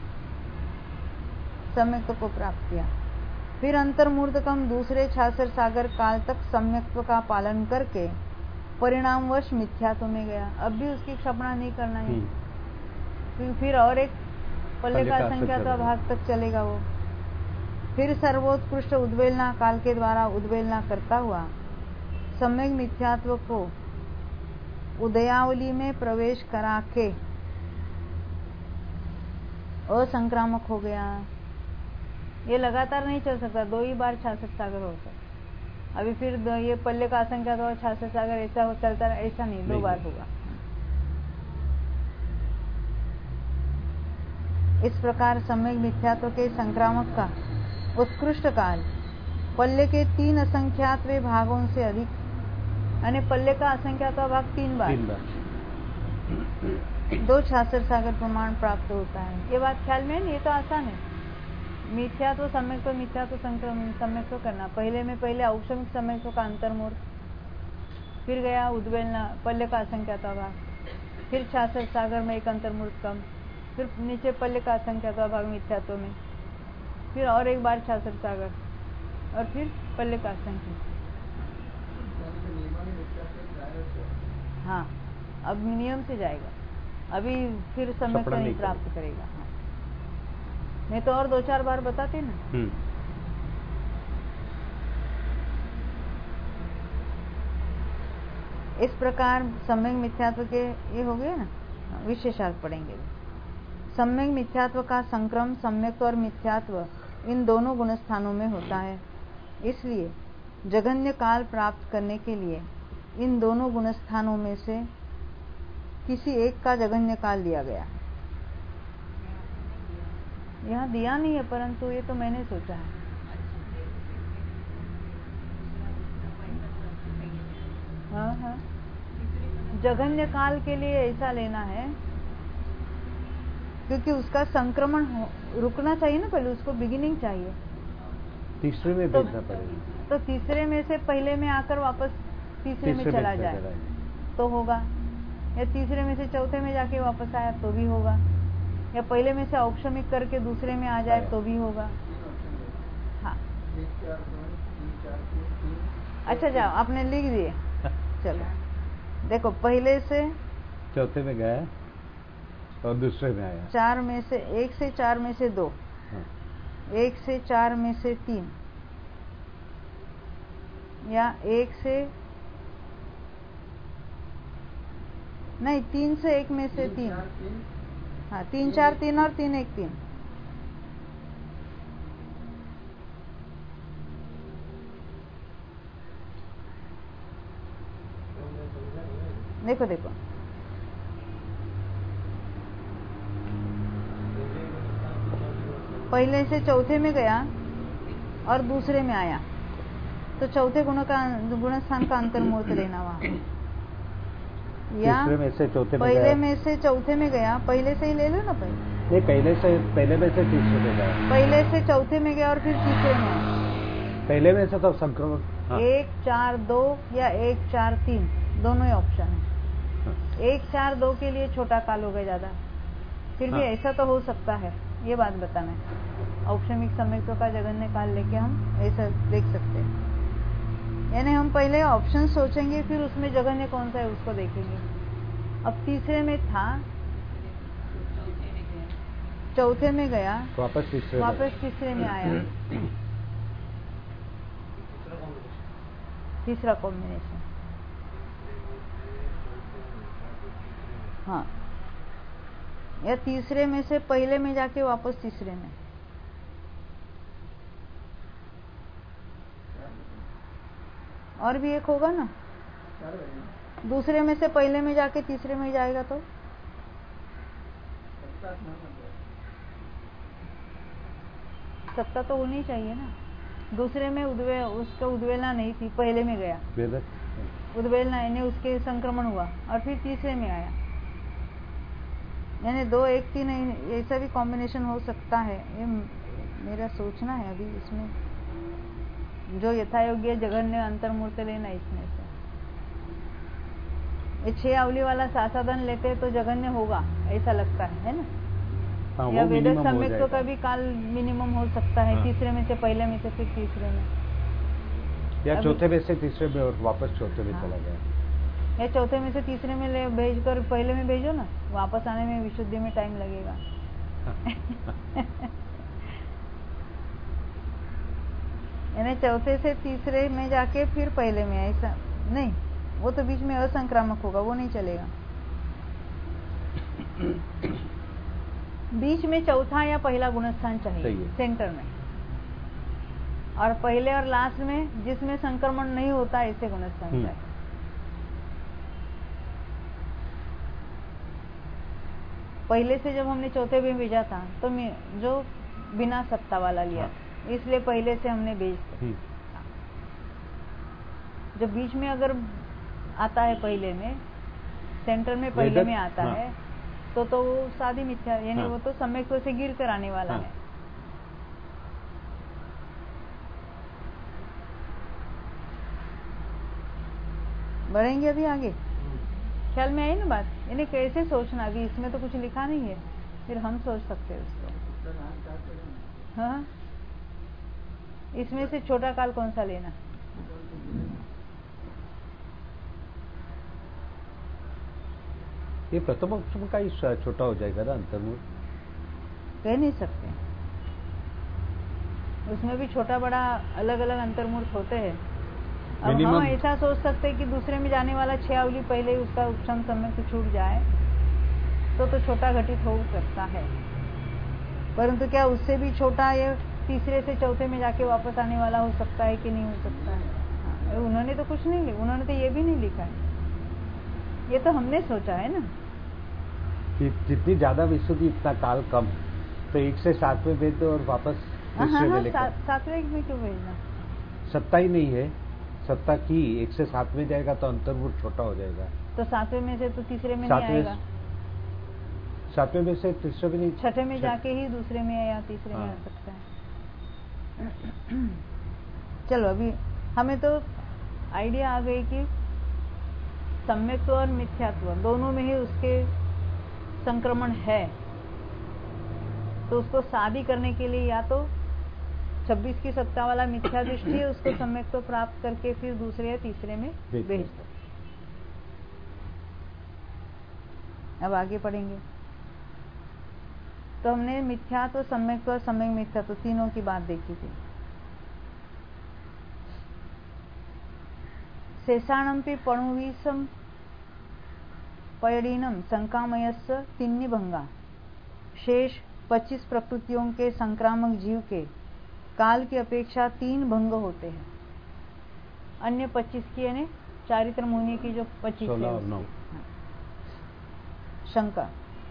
सम्यक्त्व को प्राप्त किया। फिर अंतर्मूर्तकम दूसरे छाछठ सागर काल तक सम्यक्त्व का पालन करके परिणामवश मिथ्यात्व में गया। अब भी उसकी क्षपणा नहीं करना है, फिर, फिर और एक पल्ले का संख्यात्व भाग तक चलेगा वो। फिर सर्वोत्कृष्ट उद्वेलना काल के द्वारा उद्वेलना करता हुआ सम्यक मिथ्यात्व को उदयावली में प्रवेश करा के असंक्रामक हो गया। ये लगातार नहीं चल सकता, दो ही बार छाछठ सागर हो सकता। अभी फिर ये पल्ले का असंख्यात और छाछठ सागर ऐसा हो चलता, ऐसा नहीं, दो बार होगा। इस प्रकार सम्यक मिथ्यात्व के संक्रामक का उत्कृष्ट काल पल्ले के तीन असंख्यातवें भागों से अधिक, यानी पल्ले का असंख्यात भाग तीन बार, तीन बार दो छाछर सागर प्रमाण प्राप्त होता है। ये बात ख्याल में है ना? ये तो आसान है। मिथ्यात्व सम्यक्त्व मिथ्यात्व संक्रमण सम्यक्त्व करना। पहले में पहले औक्षमिक सम्यक्त्व का अंतर्मूर्त, फिर गया उद्वेलना पल्ले का असंख्याता भाग, फिर छाछर सागर में एक अंतर्मूर्त कम, फिर नीचे पल्ले का असंख्याता भाग मिथ्यात्व में, फिर और एक बार छाछर सागर और फिर पल्ले का असंख्य। हाँ, अब नियम से जाएगा, अभी फिर सम्यक्त्व नहीं प्राप्त करेगा। हाँ। मैं तो और दो चार बार बताते ना। इस प्रकार सम्यक मिथ्यात्व के ये हो गए ना, विशेषार्थ पढ़ेंगे। सम्यक मिथ्यात्व का संक्रम सम्यक्त्व और मिथ्यात्व इन दोनों गुणस्थानों में होता है। इसलिए जगन्य काल प्राप्त करने के लिए इन दोनों गुणस्थानों में से किसी एक का जगन्य काल दिया गया है। यहाँ दिया नहीं है, परंतु ये तो मैंने सोचा है। हाँ हाँ, जगन्य काल के लिए ऐसा लेना है क्योंकि उसका संक्रमण रुकना चाहिए ना, पहले उसको बिगिनिंग चाहिए। तीसरे में तो, भेजना पड़ेगा। तो तीसरे में से पहले में आकर वापस तीसरे, तीसरे में चला जाए तो होगा, या तीसरे में से चौथे में जाके वापस आया तो भी होगा, या पहले में से औक्षमिक करके दूसरे में आ जाए तो भी होगा। हाँ, अच्छा जाओ, आपने लिख दिए। चलो देखो, पहले से चौथे में गया और दूसरे में आया। चार में से एक से चार में से दो, हाँ। एक से चार में से तीन, या एक से नहीं तीन से एक में से तीन, हाँ तीन चार तीन और तीन एक तीन। देखो देखो, पहले से चौथे में गया और दूसरे में आया तो चौथे गुण का गुणस्थान का अंतर्मूर्त लेना वहां, या में से चौथे में पहले गया। में से चौथे में गया, पहले से ही ले लो ना। पहले नहीं, पहले से पहले में से तीसरे में गया, पहले से चौथे में गया और फिर तीसरे में आया। पहले में से तो संक्रमण। हाँ। एक चार दो या एक चार तीन, दोनों ही ऑप्शन है। हाँ। एक चार दो के लिए छोटा काल हो गया ज्यादा, फिर भी हाँ। ऐसा तो हो सकता है, ये बात बताना है। औक्षमिक सम्यक्त्व का जगन्य काल लेके हम ऐसा देख सकते हैं, यानी हम पहले ऑप्शन सोचेंगे फिर उसमें जगन्य कौन सा है उसको देखेंगे। अब तीसरे में था, चौथे में गया, वापस तीसरे वापस तीसरे में आया, तीसरा कॉम्बिनेशन। हाँ, या तीसरे में से पहले में जाके वापस तीसरे में। और भी एक होगा ना, दूसरे में से पहले में जाके तीसरे में जाएगा तो सत्ता तो होनी चाहिए ना। दूसरे में उद्वे उसका उद्वेलना नहीं थी, पहले में गया उद्वेलना, यानी उसके संक्रमण हुआ और फिर तीसरे में आया, यानी दो एक तीन ऐसा भी कॉम्बिनेशन हो सकता है। ये मेरा सोचना है अभी, इसमें जो यथा योग्य जगन्य अंतर्मूर्त लेना इसमें से। ये छह अवली वाला सासाधन लेते तो जगन्य होगा ऐसा लगता है, है ना। हाँ, या वेदक सम्यक्त्व का भी काल मिनिमम हो सकता है। हाँ। तीसरे में से पहले में से फिर तीसरे में, या चौथे में से तीसरे में और वापस चौथे में। हाँ। चला गया, या चौथे में से तीसरे में ले भेज कर पहले में भेजो ना, वापस आने में विशुद्धि में टाइम लगेगा। यानी चौथे से तीसरे में जाके फिर पहले में, ऐसा नहीं, वो तो बीच में असंक्रामक होगा, वो नहीं चलेगा। बीच में चौथा या पहला गुणस्थान चाहिए सेंटर में, और पहले और लास्ट में जिसमें संक्रमण नहीं होता ऐसे गुणस्थान चाहिए। पहले से जब हमने चौथे में भेजा था तो मैं जो बिना सत्ता वाला लिया, हाँ। इसलिए पहले से हमने भेज, जो बीच में अगर आता है पहले में सेंटर में पहले वेदर- में आता हाँ। है तो तो वो सादी मिथ्या यानी हाँ। वो तो सम्यक से गिर कर आने वाला हाँ। है। बढ़ेंगे अभी आगे, ख्याल में आई ना बात? यानी कैसे सोचना, अभी इसमें तो कुछ लिखा नहीं है, फिर हम सोच सकते हैं उसको। हाँ, इसमें से छोटा काल कौन सा लेना? ये प्रथम अक्षर का ही छोटा हो जाएगा ना अंतर्मुख? कह नहीं सकते, उसमें भी छोटा बड़ा अलग अलग अंतर्मूर्त होते हैं। अब Minimum- हम ऐसा सोच सकते हैं कि दूसरे में जाने वाला छह अवली पहले ही उसका उपशम समय से छूट जाए तो तो छोटा घटित हो सकता है, परंतु क्या उससे भी छोटा ये तीसरे से चौथे में जाके वापस आने वाला हो सकता है कि नहीं हो सकता है? हाँ, उन्होंने तो कुछ नहीं लिखा, उन्होंने तो ये भी नहीं लिखा है, ये तो हमने सोचा है ना। कि जितनी ज्यादा विशुद्धि इतना काल कम, तो एक से सात में भेज दो और वापस हाँ तीसरे हाँ में हाँ, लेकर। सा, सातवें में क्यों भेजना? सत्ता ही नहीं है, सत्ता की एक से सात में जाएगा तो अंतर्मुख छोटा हो जाएगा। तो सातवें में से तो तीसरे में नहीं सातवें आएगा, सातवें में से तीसरे में नहीं, छठे में छठ- जाके ही दूसरे में या तीसरे में हाँ। आ सकता है। चलो अभी हमें तो आइडिया आ गई कि सम्यक्त्व और मिथ्यात्व दोनों में ही उसके संक्रमण है, तो उसको शादी करने के लिए या तो छब्बीस की सत्ता वाला मिथ्या दृष्टि है, उसको सम्यक्त्व प्राप्त करके फिर दूसरे या तीसरे में भेज भेज दो। अब आगे पढ़ेंगे। तो हमने मिथ्यात्व, सम्यक्त्व, सम्यक मिथ्यात्व तीनों की बात देखी थी। शेषाणमपि पणुवीसम पयडीनम संकामयस्य तिन्नी भंगा। शेष पच्चीस प्रकृतियों के संक्रामक जीव के काल की अपेक्षा तीन भंग होते हैं। अन्य पच्चीस की यानी चारित्र मुनि की जो पच्चीस सोलह है और नौ। हाँ। शंका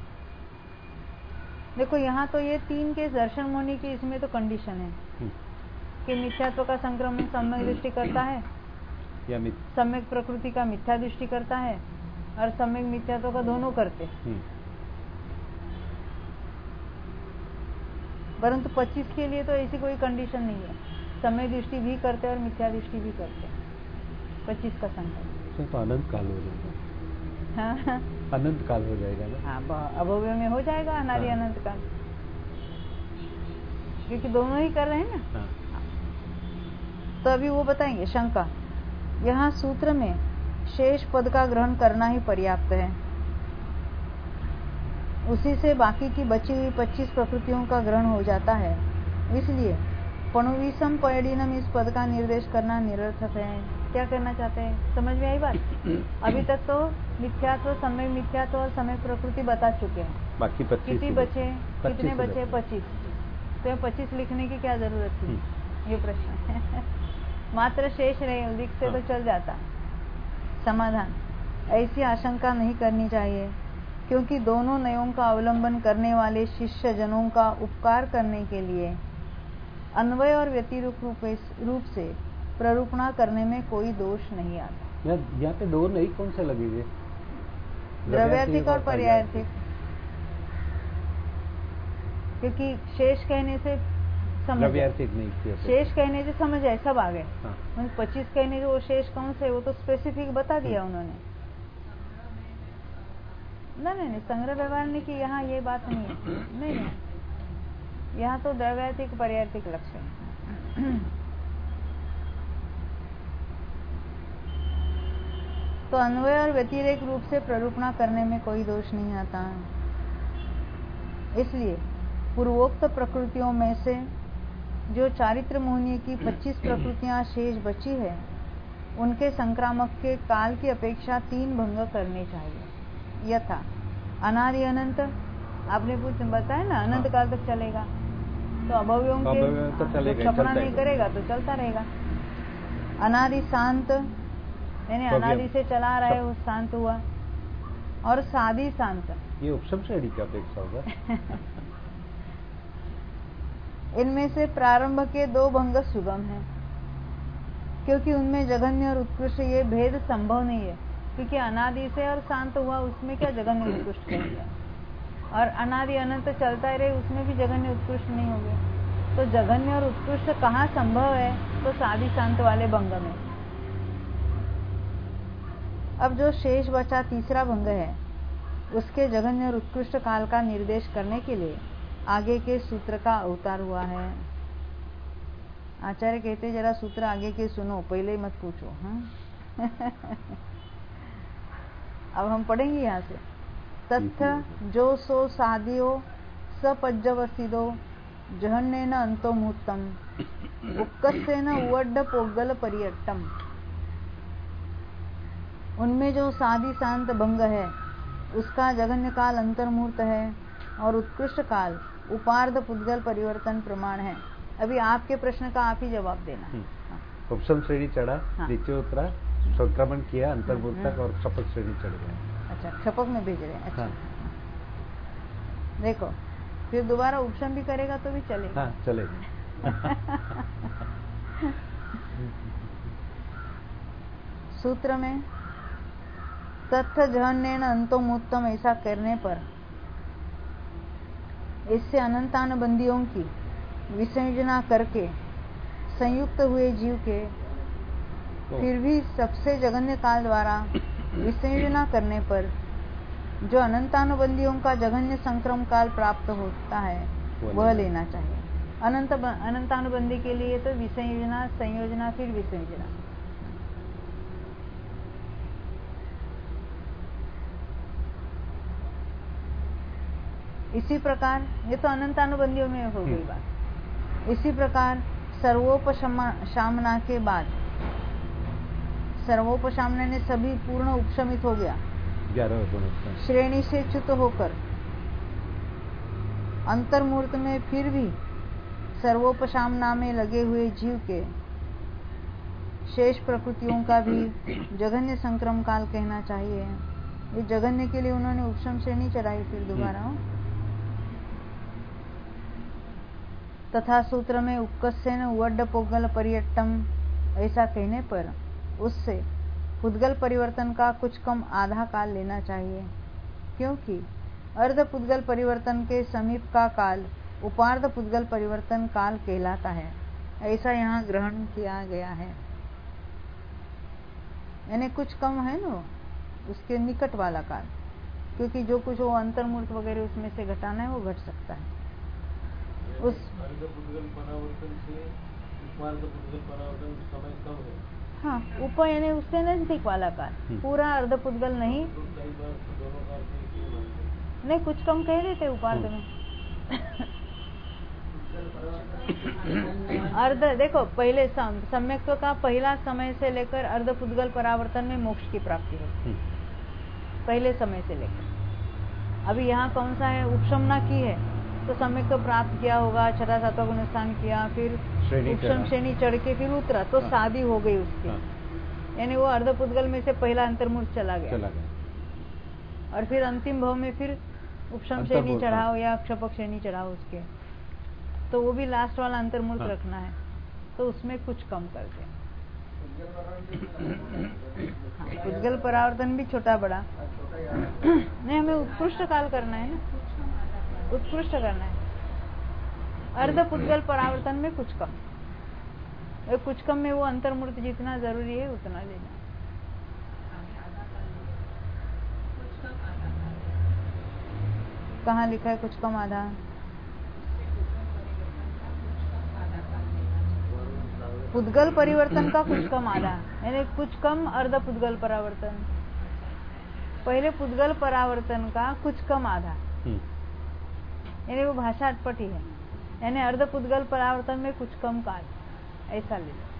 देखो, यहाँ तो ये तीन के दर्शन मुनि की इसमें तो कंडीशन है कि मिथ्यात्व का संक्रमण सम्यक दृष्टि करता है या मिथ सम्यक प्रकृति का मिथ्या दृष्टि करता है और सम्यक मिथ्यात्व का दोनों करते हैं। हम्म। परंतु पच्चीस के लिए तो ऐसी कोई कंडीशन नहीं है, समय दृष्टि भी करते हैं और मिथ्या दृष्टि भी करते हैं। पच्चीस का संकल्प तो अनंत काल हो जाएगा। हाँ अनंत काल हो जाएगा ना। हाँ, अभव्य में हो जाएगा अनादि हाँ। अनंत काल, क्योंकि दोनों ही कर रहे हैं ना। हाँ। तो अभी वो बताएंगे शंका। यहाँ सूत्र में शेष पद का ग्रहण करना ही पर्याप्त है, उसी से बाकी की बची हुई पच्चीस प्रकृतियों का ग्रहण हो जाता है, इसलिए पणुवीसम पयडीनम इस पद का निर्देश करना निरर्थक है। क्या करना चाहते हैं, समझ में आई बात? अभी तक तो मिथ्यात्व, सम्यक मिथ्यात्व और सम्यक प्रकृति बता चुके हैं। बाकी पच्चीस कितने ही बचे? पच्चीस कितने ही बचे? बचे। पच्चीस। तो पच्चीस लिखने की क्या जरूरत थी, हम्म। ये प्रश्न है। मात्र शेष रहे लिखते हाँ। तो चल जाता। समाधान, ऐसी आशंका नहीं करनी चाहिए, क्योंकि दोनों नयों का अवलंबन करने वाले शिष्य जनों का उपकार करने के लिए अन्वय और व्यतिरिक्त रूप से प्ररूपणा करने में कोई दोष नहीं आता। यहाँ पे दो नहीं, कौन से लगेंगे? द्रव्यार्थिक और पर्यायार्थिक, क्योंकि शेष कहने से समझ, द्रव्यार्थिक नहीं किया। शेष कहने से समझ आए, सब आ गए। हाँ। पच्चीस कहने से वो शेष कौन से, वो तो स्पेसिफिक बता दिया उन्होंने। नहीं नहीं नहीं, संग्रह व्यवहार ने की, यहाँ ये बात नहीं है। नहीं नहीं, यहाँ तो द्रव्यार्थिक पर्यायार्थिक लक्ष्य है। तो अन्वय और व्यतिरेक रूप से प्ररूपणा करने में कोई दोष नहीं आता। इसलिए पूर्वोक्त प्रकृतियों में से जो चारित्र मोहनीय की पच्चीस प्रकृतियां शेष बची है, उनके संक्रामक के काल की अपेक्षा तीन भंग करने चाहिए। यथा अनादि अनंत, आपने कुछ बताया ना, अनंत हाँ। काल तक चलेगा, तो अभव्यों के अभव्यों तो चलेगा, क्षपणा चलता नहीं ही करेगा तो चलता रहेगा। अनादि शांत, यानी भव्य। अनादि से चला रहा है, वो शांत हुआ। और सादी शांत, ये उपशम श्रेणी की अपेक्षा होगा। इनमें से प्रारंभ के दो भंग सुगम हैं, क्योंकि उनमें जघन्य और उत्कृष्ट ये भेद संभव नहीं है क्योंकि अनादि से और शांत हुआ उसमें क्या जगन्य उत्कृष्ट कहेंगे, और अनादि अनंत चलता रहे उसमें भी जगन्य उत्कृष्ट नहीं होगे। तो जगन्य और उत्कृष्ट कहाँ संभव है? तो साधि शांत वाले भंग में। अब जो शेष बचा तीसरा भंग है, उसके जगन्य और उत्कृष्ट काल का निर्देश करने के लिए आगे के सूत्र का अवतार हुआ है। आचार्य कहते जरा सूत्र आगे के सुनो, पहले ही मत पूछो। हाँ अब हम पढ़ेंगे यहाँ से। तत्थ जो सो साधियो सपज्जवसिदो जहन्नेन अंतो मुहूर्तम उक्कस्सेन उवड्ड पोग्गल परियट्टम। उनमें जो साधि शांत भंग है उसका जगन्य काल अंतर्मूर्त है और उत्कृष्ट काल उपार्ध पुद्गल परिवर्तन प्रमाण है। अभी आपके प्रश्न का आप ही जवाब देना। हाँ। उपशम श्रेणी चढ़ा, हाँ। नीचे उतरा, संक्रमण किया अंतर्मूर्त तक और क्षपक श्रेणी चढ़ गया। अच्छा, क्षपक में भेज रहे हैं। अच्छा हाँ। देखो फिर दोबारा उपशम भी करेगा तो भी चलेगा। हाँ चलेगा। सूत्र में तत्थ जहन्नेन अंतोमुत्तम ऐसा करने पर इससे अनंतानुबंधियों की विसंयोजना करके संयुक्त हुए जीव के फिर भी सबसे जगन्य काल द्वारा विसंयोजना करने पर जो अनंतानुबंधियों का जगन्य संक्रम काल प्राप्त होता है वह लेना चाहिए। अनंत अनंतानुबंधी के लिए तो विसंयोजना, संयोजना, फिर विसंयोजना। इसी प्रकार ये तो अनंतानुबंधियों में हो गई बात। इसी प्रकार सर्वोपशामना के बाद, सर्वोपशामना ने सभी पूर्ण उपशमित हो गया, श्रेणी से च्युत होकर अंतर्मूर्त में फिर भी सर्वोपशामना में लगे हुए जीव के शेष प्रकृतियों का भी जगन्य संक्रम काल कहना चाहिए। ये जगन्य के लिए उन्होंने उपशम श्रेणी चढ़ाई। फिर दोबारा तथा सूत्र में उक्कस्सेन उवड्ड पोग्गल परियट्टम ऐसा कहने पर उससे पुद्गल परिवर्तन का कुछ कम आधा काल लेना चाहिए, क्योंकि अर्ध पुद्गल परिवर्तन के समीप का काल उपार्ध पुद्गल परिवर्तन काल कहलाता है। ऐसा यहाँ ग्रहण किया गया है। यानी कुछ कम है ना उसके निकट वाला काल, क्योंकि जो कुछ वो अंतर्मूर्त वगैरह उसमें से घटाना है वो घट सकता है। उस अर्ध पुद्गल परावर्तन से उपार्ध पुद्गल परावर्तन समय कम है। हाँ, ऊपर यानी उससे नजदीक वाला काल, पूरा अर्ध पुद्गल नहीं। तो कई बार दोनों काल में क्यों मानते? नहीं, कुछ कम कह देते उपार्ध में। अर्ध देखो, पहले सम, सम्यक्त्व का पहला समय से लेकर अर्ध पुद्गल परावर्तन में मोक्ष की प्राप्ति होती है, पहले समय से लेकर। अभी यहाँ कौन सा है? उपशमना की है तो सम्यक्त्व प्राप्त किया होगा, छठा सातवां गुण स्थान किया, फिर उपशम श्रेणी चढ़ के फिर उतरा तो हाँ। शादी हो गई उसकी। हाँ। यानी वो अर्ध पुद्गल में से पहला अंतर्मूर्त चला गया, चला गया। और फिर अंतिम भाव में फिर उपशम श्रेणी चढ़ाओ या क्षपक श्रेणी चढ़ाओ उसके, तो वो भी लास्ट वाला अंतर्मूर्त हाँ। रखना है, तो उसमें कुछ कम कर दे। हाँ, पुद्गल परावर्तन भी छोटा बड़ा नहीं, हमें उत्कृष्ट काल करना है ना, उत्कृष्ट करना है। अर्ध पुद्गल परावर्तन में कुछ कम, कुछ कम में वो अंतर्मूर्त जितना जरूरी है उतना लेना। कहाँ लिखा है कुछ कम आधा? पुद्गल परिवर्तन का कुछ कम आधा, यानी कुछ कम अर्ध पुद्गल परावर्तन। पहले पुद्गल परावर्तन का कुछ कम आधा, यानी वो भाषा अटपटी है। यानी अर्ध पुद्गल परावर्तन में कुछ कम काल, ऐसा ले लो।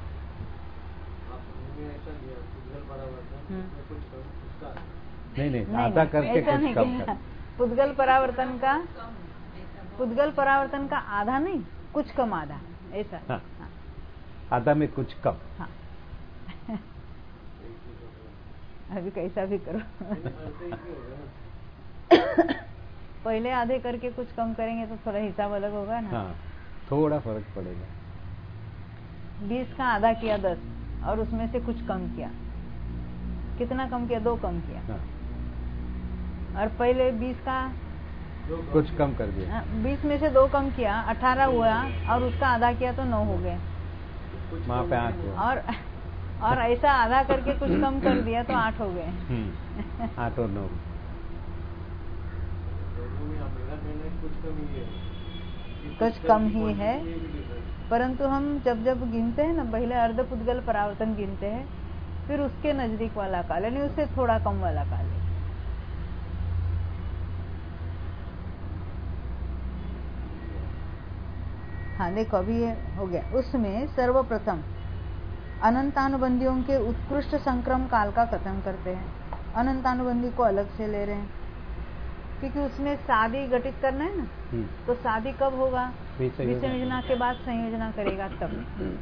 नहीं नहीं, आधा करके कुछ कम कर। पुद्गल परावर्तन का पुद्गल परावर्तन का आधा नहीं, कुछ कम आधा, ऐसा। हाँ। हाँ। आधा में कुछ कम। हाँ। अभी कैसा भी करो। पहले आधे करके कुछ कम करेंगे तो थोड़ा हिसाब अलग होगा ना। हाँ, थोड़ा फर्क पड़ेगा। बीस का आधा किया दस और उसमें से कुछ कम किया, कितना कम किया? दो कम किया। हाँ। और पहले बीस का कुछ कम कर दिया। बीस में से दो कम किया, अठारह हुआ और उसका आधा किया तो नौ हो गए। वहाँ पे आठ हुआ। और और ऐसा आधा करके कुछ कम कर दिया तो आठ हो गए। आठ और नौ। कुछ कम ही है, कुछ कम ही है, परंतु हम जब जब गिनते हैं ना, पहले अर्ध पुद्गल परावर्तन गिनते हैं, फिर उसके नजदीक वाला काल यानी उससे थोड़ा कम वाला काल है। हाँ देखो, अभी ये हो गया। उसमें सर्वप्रथम अनंतानुबंधियों के उत्कृष्ट संक्रम काल का कथन करते हैं। अनंतानुबंधी को अलग से ले रहे हैं क्योंकि उसमें शादी घटित करना है ना, तो शादी कब होगा? विसंयोजना के बाद संयोजना करेगा तब।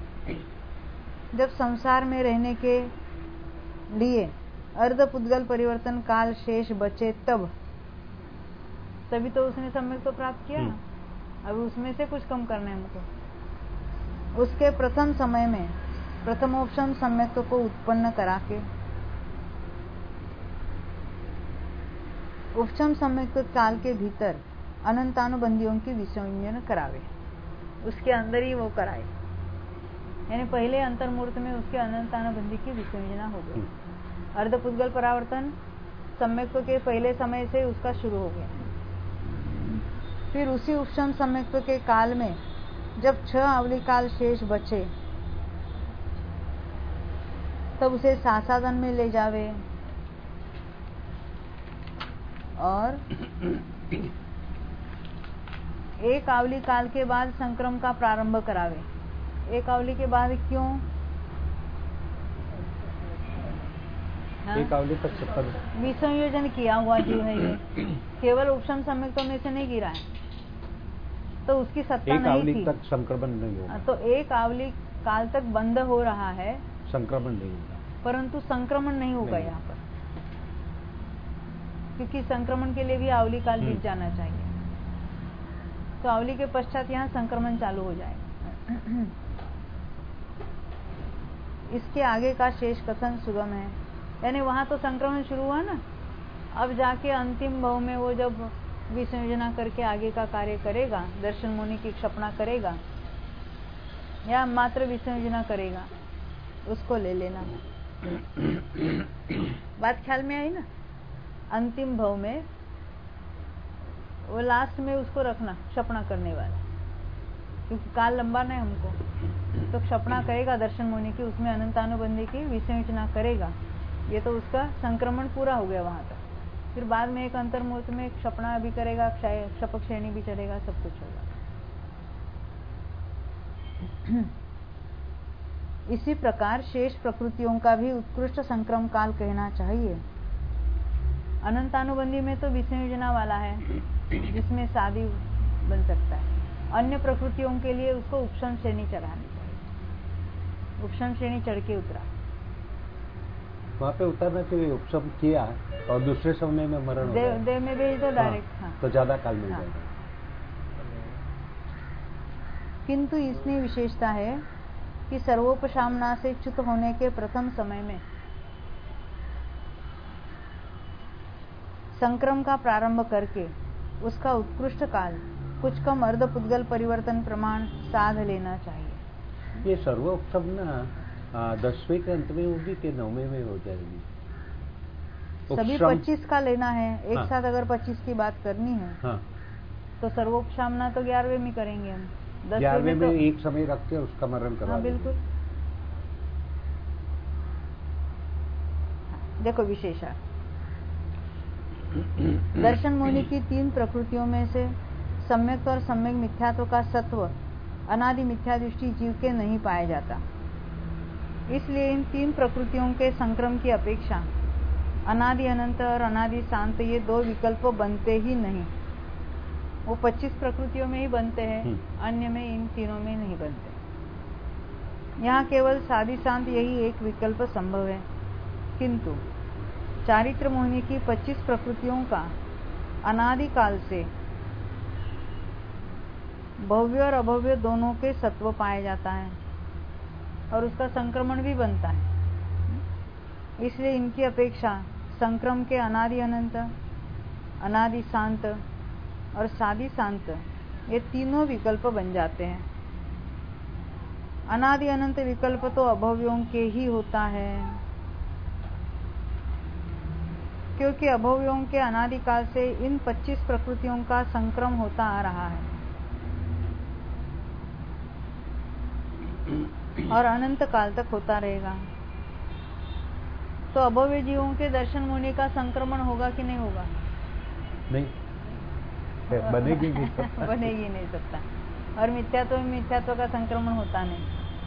जब संसार में रहने के लिए अर्ध पुद्गल परिवर्तन काल शेष बचे तब, तभी तो उसने सम्यक तो प्राप्त किया। अब उसमें से कुछ कम करना है हमको। उसके प्रथम समय में प्रथमोपशम सम्यक को उत्पन्न करा के उपशम सम्यक काल के भीतर अनंतानुबंधियों की विसंयोजन करावे, उसके अंदर ही वो कराए, यानी पहले अंतर्मूर्त में उसके अनंतानुबंधी की विसंयोजना हो गई। अर्धपुद्गल परावर्तन सम्यक के पहले समय से उसका शुरू हो गया। फिर उसी उपशम सम्यक के काल में जब छह अवली काल शेष बचे तब उसे सासादन में ले जावे और एक आवली काल के बाद संक्रम का प्रारंभ करावे। एक आवली के बाद क्यों? हाँ? एक आवली तक सफल विसंयोजन किया हुआ जीव है ये, केवल उपशम सम्यक्तों में से नहीं गिरा है, तो उसकी सत्ता एक नहीं आवली थी। तक संक्रमण नहीं होगा। तो एक आवली काल तक बंद हो रहा है, संक्रमण नहीं होगा, परंतु संक्रमण नहीं होगा यहाँ पर, क्योंकि संक्रमण के लिए भी आवली काल बीत जाना चाहिए। तो आवली के पश्चात यहाँ संक्रमण चालू हो जाएगा। इसके आगे का शेष कथन सुगम है, यानी वहां तो संक्रमण शुरू हुआ ना, अब जाके अंतिम भाव में वो जब विसंयोजना करके आगे का कार्य करेगा, दर्शन मुनि की क्षपणा करेगा या मात्र विसंयोजना करेगा, उसको ले लेना। बात ख्याल में आई ना? अंतिम भाव में वो लास्ट में उसको रखना, क्षपणा करने वाला, क्योंकि काल लंबा नहीं हमको, तो क्षपणा करेगा दर्शन मुनि की, उसमें अनंतानुबंधी की विसंयोजना करेगा, ये तो उसका संक्रमण पूरा हो गया वहां तक। फिर बाद में एक अंतर्मूर्त में क्षपणा भी करेगा, क्षपक श्रेणी भी चलेगा, सब कुछ होगा। इसी प्रकार शेष प्रकृतियों का भी उत्कृष्ट संक्रम काल कहना चाहिए। अनंतानुबंधी में तो विसंयोजना वाला है जिसमें शादी बन सकता है। अन्य प्रकृतियों के लिए उसको उपशम श्रेणी चढ़ानी चाहिए। उपशम श्रेणी चढ़ के उतरा, वहाँ पे उतरना चाहिए। उपशम किया और दूसरे समय में मरण देव, देव में भेज दो डायरेक्ट। हाँ, तो ज्यादा काल मिल हाँ। जाएगा। किंतु इसमें विशेषता है कि सर्वोपशामना से च्युत होने के प्रथम समय में संक्रम का प्रारंभ करके उसका उत्कृष्ट काल कुछ कम अर्धपुद्गल परिवर्तन प्रमाण साध लेना चाहिए। ये सर्वोपशमना दसवें के अंत में होगी कि नौवें में हो जाएगी? सभी पच्चीस का लेना है एक हाँ। साथ। अगर पच्चीस की बात करनी है हाँ। तो सर्वोपशामना तो ग्यारहवें में करेंगे हम। ग्यारहवें में तो एक समय रख के उसका मरण करा। हाँ बिल्कुल। देखो विशेषा, दर्शन मुनि की तीन प्रकृतियों में से सम्यक और सम्यक मिथ्यात्व का सत्व अनादि मिथ्या दृष्टि जीव के नहीं पाया जाता। इसलिए इन तीन प्रकृतियों के संक्रम की अपेक्षा अनादि अनंत और अनादि शांत ये दो विकल्प बनते ही नहीं। वो पच्चीस प्रकृतियों में ही बनते हैं, अन्य में इन तीनों में नहीं बनते। यहाँ केवल सादि शांत यही एक विकल्प संभव है। किंतु चारित्र मोहिनी की पच्चीस प्रकृतियों का अनादि काल से भव्य और अभव्य दोनों के सत्व पाया जाता है और उसका संक्रमण भी बनता है। इसलिए इनकी अपेक्षा संक्रम के अनादि अनंत, अनादि शांत और सादि शांत, ये तीनों विकल्प बन जाते हैं। अनादि अनंत विकल्प तो अभव्यों के ही होता है, क्योंकि अभव्यों के अनादिकाल से इन पच्चीस प्रकृतियों का संक्रम होता आ रहा है और अनंत काल तक होता रहेगा। तो अभव्य जीवों के दर्शन मुनि का संक्रमण होगा कि नहीं होगा? नहीं, बनेगी नहीं सकता। बनेगी नहीं सकता। और मिथ्यात्व में मिथ्यात्व का संक्रमण होता नहीं।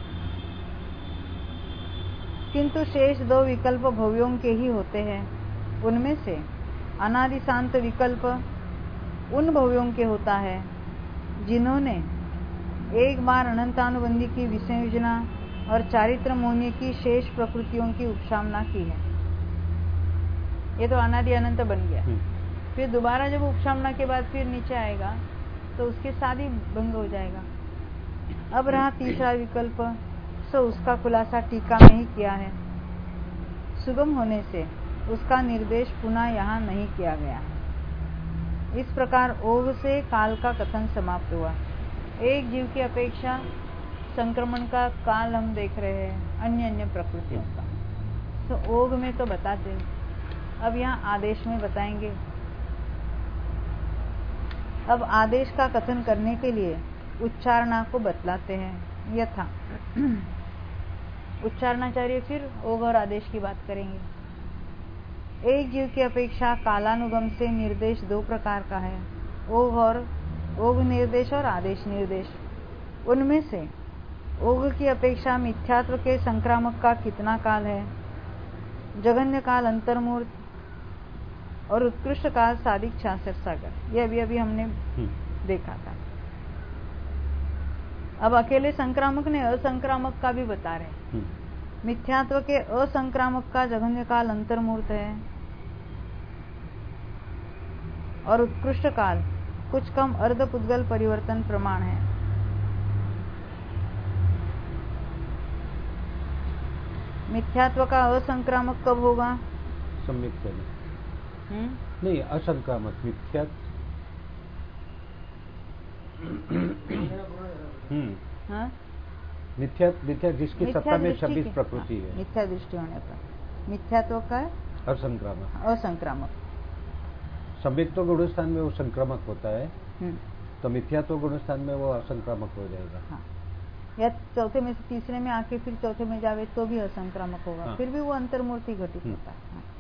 किंतु शेष दो विकल्प भव्यों के ही होते हैं। उनमें से अनादि शांत विकल्प उन भव्यों के होता है जिन्होंने एक बार अनंतानुबंधी की विसंयोजना और चारित्र मोहनी की शेष प्रकृतियों की उपशामना की है। ये तो अनादि अनंत बन गया। फिर दोबारा जब उपशामना के बाद फिर नीचे आएगा तो उसके साथ ही भंग हो जाएगा। अब रहा तीसरा विकल्प, सो उसका खुलासा टीका में ही किया है। सुगम होने से उसका निर्देश पुनः यहाँ नहीं किया गया। इस प्रकार ओघ से काल का कथन समाप्त हुआ। एक जीव की अपेक्षा संक्रमण का काल हम देख रहे हैं अन्य अन्य प्रकृतियों का, तो ओघ में तो बताते हैं, अब यहाँ आदेश में बताएंगे। अब आदेश का कथन करने के लिए उच्चारणा को बतलाते हैं। यथा उच्चारणाचार्य फिर ओघ और आदेश की बात करेंगे। एक जीव की अपेक्षा कालानुगम से निर्देश दो प्रकार का है, ओघ और ओघ निर्देश और आदेश निर्देश। उनमें से ओघ की अपेक्षा मिथ्यात्व के संक्रामक का कितना काल है, जघन्य काल अंतर्मूर्त और उत्कृष्ट काल सादिक छियासठ सागर, ये अभी अभी हमने देखा था। अब अकेले संक्रामक ने असंक्रामक का भी बता रहे। मिथ्यात्व के असंक्रामक का जघन्य काल अंतर्मूर्त है और उत्कृष्ट काल कुछ कम अर्ध पुद्गल परिवर्तन प्रमाण है। मिथ्यात्व का असंक्रामक कब होगा? सम्यक से नहीं, असंक्रामक मिथ्या हाँ? मिथ्या मिथ्या जिसकी सत्ता में छब्बीस प्रकृति है, मिथ्या दृष्टि होने पर मिथ्यात्व का असंक्रामक असंक्रामक सम्यक्त्व गुणस्थान में वो संक्रामक होता है, तो मिथ्यात्व गुणस्थान में वो असंक्रामक हो जाएगा। हाँ। या चौथे में से तीसरे में आके फिर चौथे में जावे तो भी असंक्रामक होगा। हाँ। फिर भी वो अंतर्मूर्ति घटित होता है। हाँ।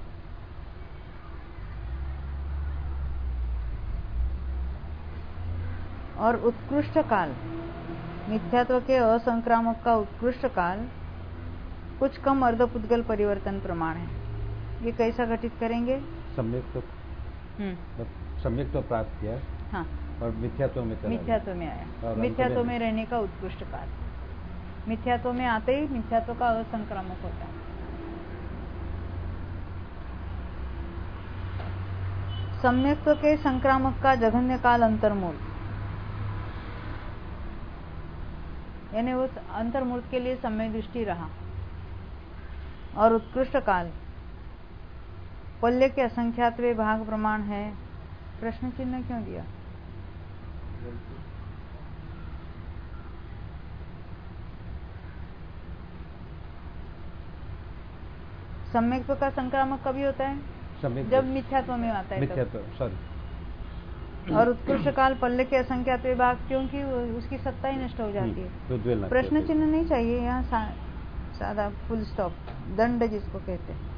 और उत्कृष्ट काल, मिथ्यात्व के असंक्रामक का उत्कृष्ट काल कुछ कम अर्धपुद्गल परिवर्तन प्रमाण है। ये कैसा घटित करेंगे? सम्यक्त्व सम्यक्त्व प्राप्त किया। हाँ। और मिथ्यात्व में मिथ्यात्व में आया, मिथ्यात्व में रहने का उत्कृष्ट काल। मिथ्यात्व में आते ही मिथ्यात्व का असंक्रामक होता है। सम्यक्त्व के संक्रामक का जघन्य काल अंतर्मूर्त, यानी उस अंतर्मूर्त के लिए समय दृष्टि रहा। और उत्कृष्ट काल पल्य के असंख्यातवे भाग प्रमाण है। प्रश्न चिन्ह क्यों दिया? सम्यक्त्व का संक्रामक कभी होता है? जब मिथ्यात्व में आता है। मिथ्यात्व, सॉरी। और उत्कृष्ट काल पल्ले के असंख्यात विभाग, क्योंकि उसकी सत्ता ही नष्ट हो जाती है। प्रश्न चिन्ह नहीं चाहिए यहाँ, सा, सादा फुल स्टॉप, दंड जिसको कहते हैं।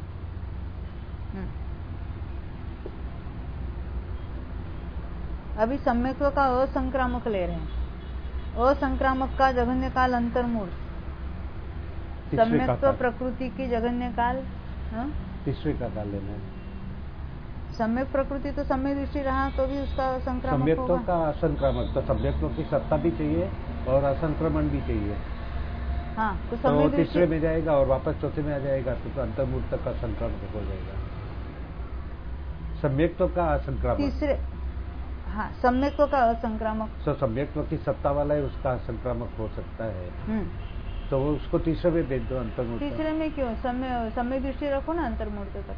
अभी सम्यक्त्व का असंक्रामक ले रहे हैं। असंक्रामक का जघन्य काल अंतर्मूर्त, सम्यक्त्व प्रकृति की जघन्य काल तीसरे का काल लेना है। सम्यक प्रकृति तो सम्यक दृष्टि रहा तो भी उसका संक्रामक सम्यक्त्व होगा। का असंक्रामक, तो सम्यक्त्व की सत्ता भी चाहिए और असंक्रमण भी चाहिए। हाँ, तो, तो वो तीसरे में जाएगा और वापस चौथे में आ जाएगा, तो, तो अंतर्मूर्त तक का संक्रामक हो जाएगा। सम्यक्त्व का असंक्रामक तीसरे, हाँ, सम्यक्त्व का असंक्रामक, तो सम्यक्त्व की सत्ता वाला है उसका असंक्रामक हो सकता है। तो वो उसको तीसरे में भेज दो, अंतर्मुहूर्त। तीसरे में क्यों? समय समय दृष्टि रखो ना अंतर्मुहूर्त तक।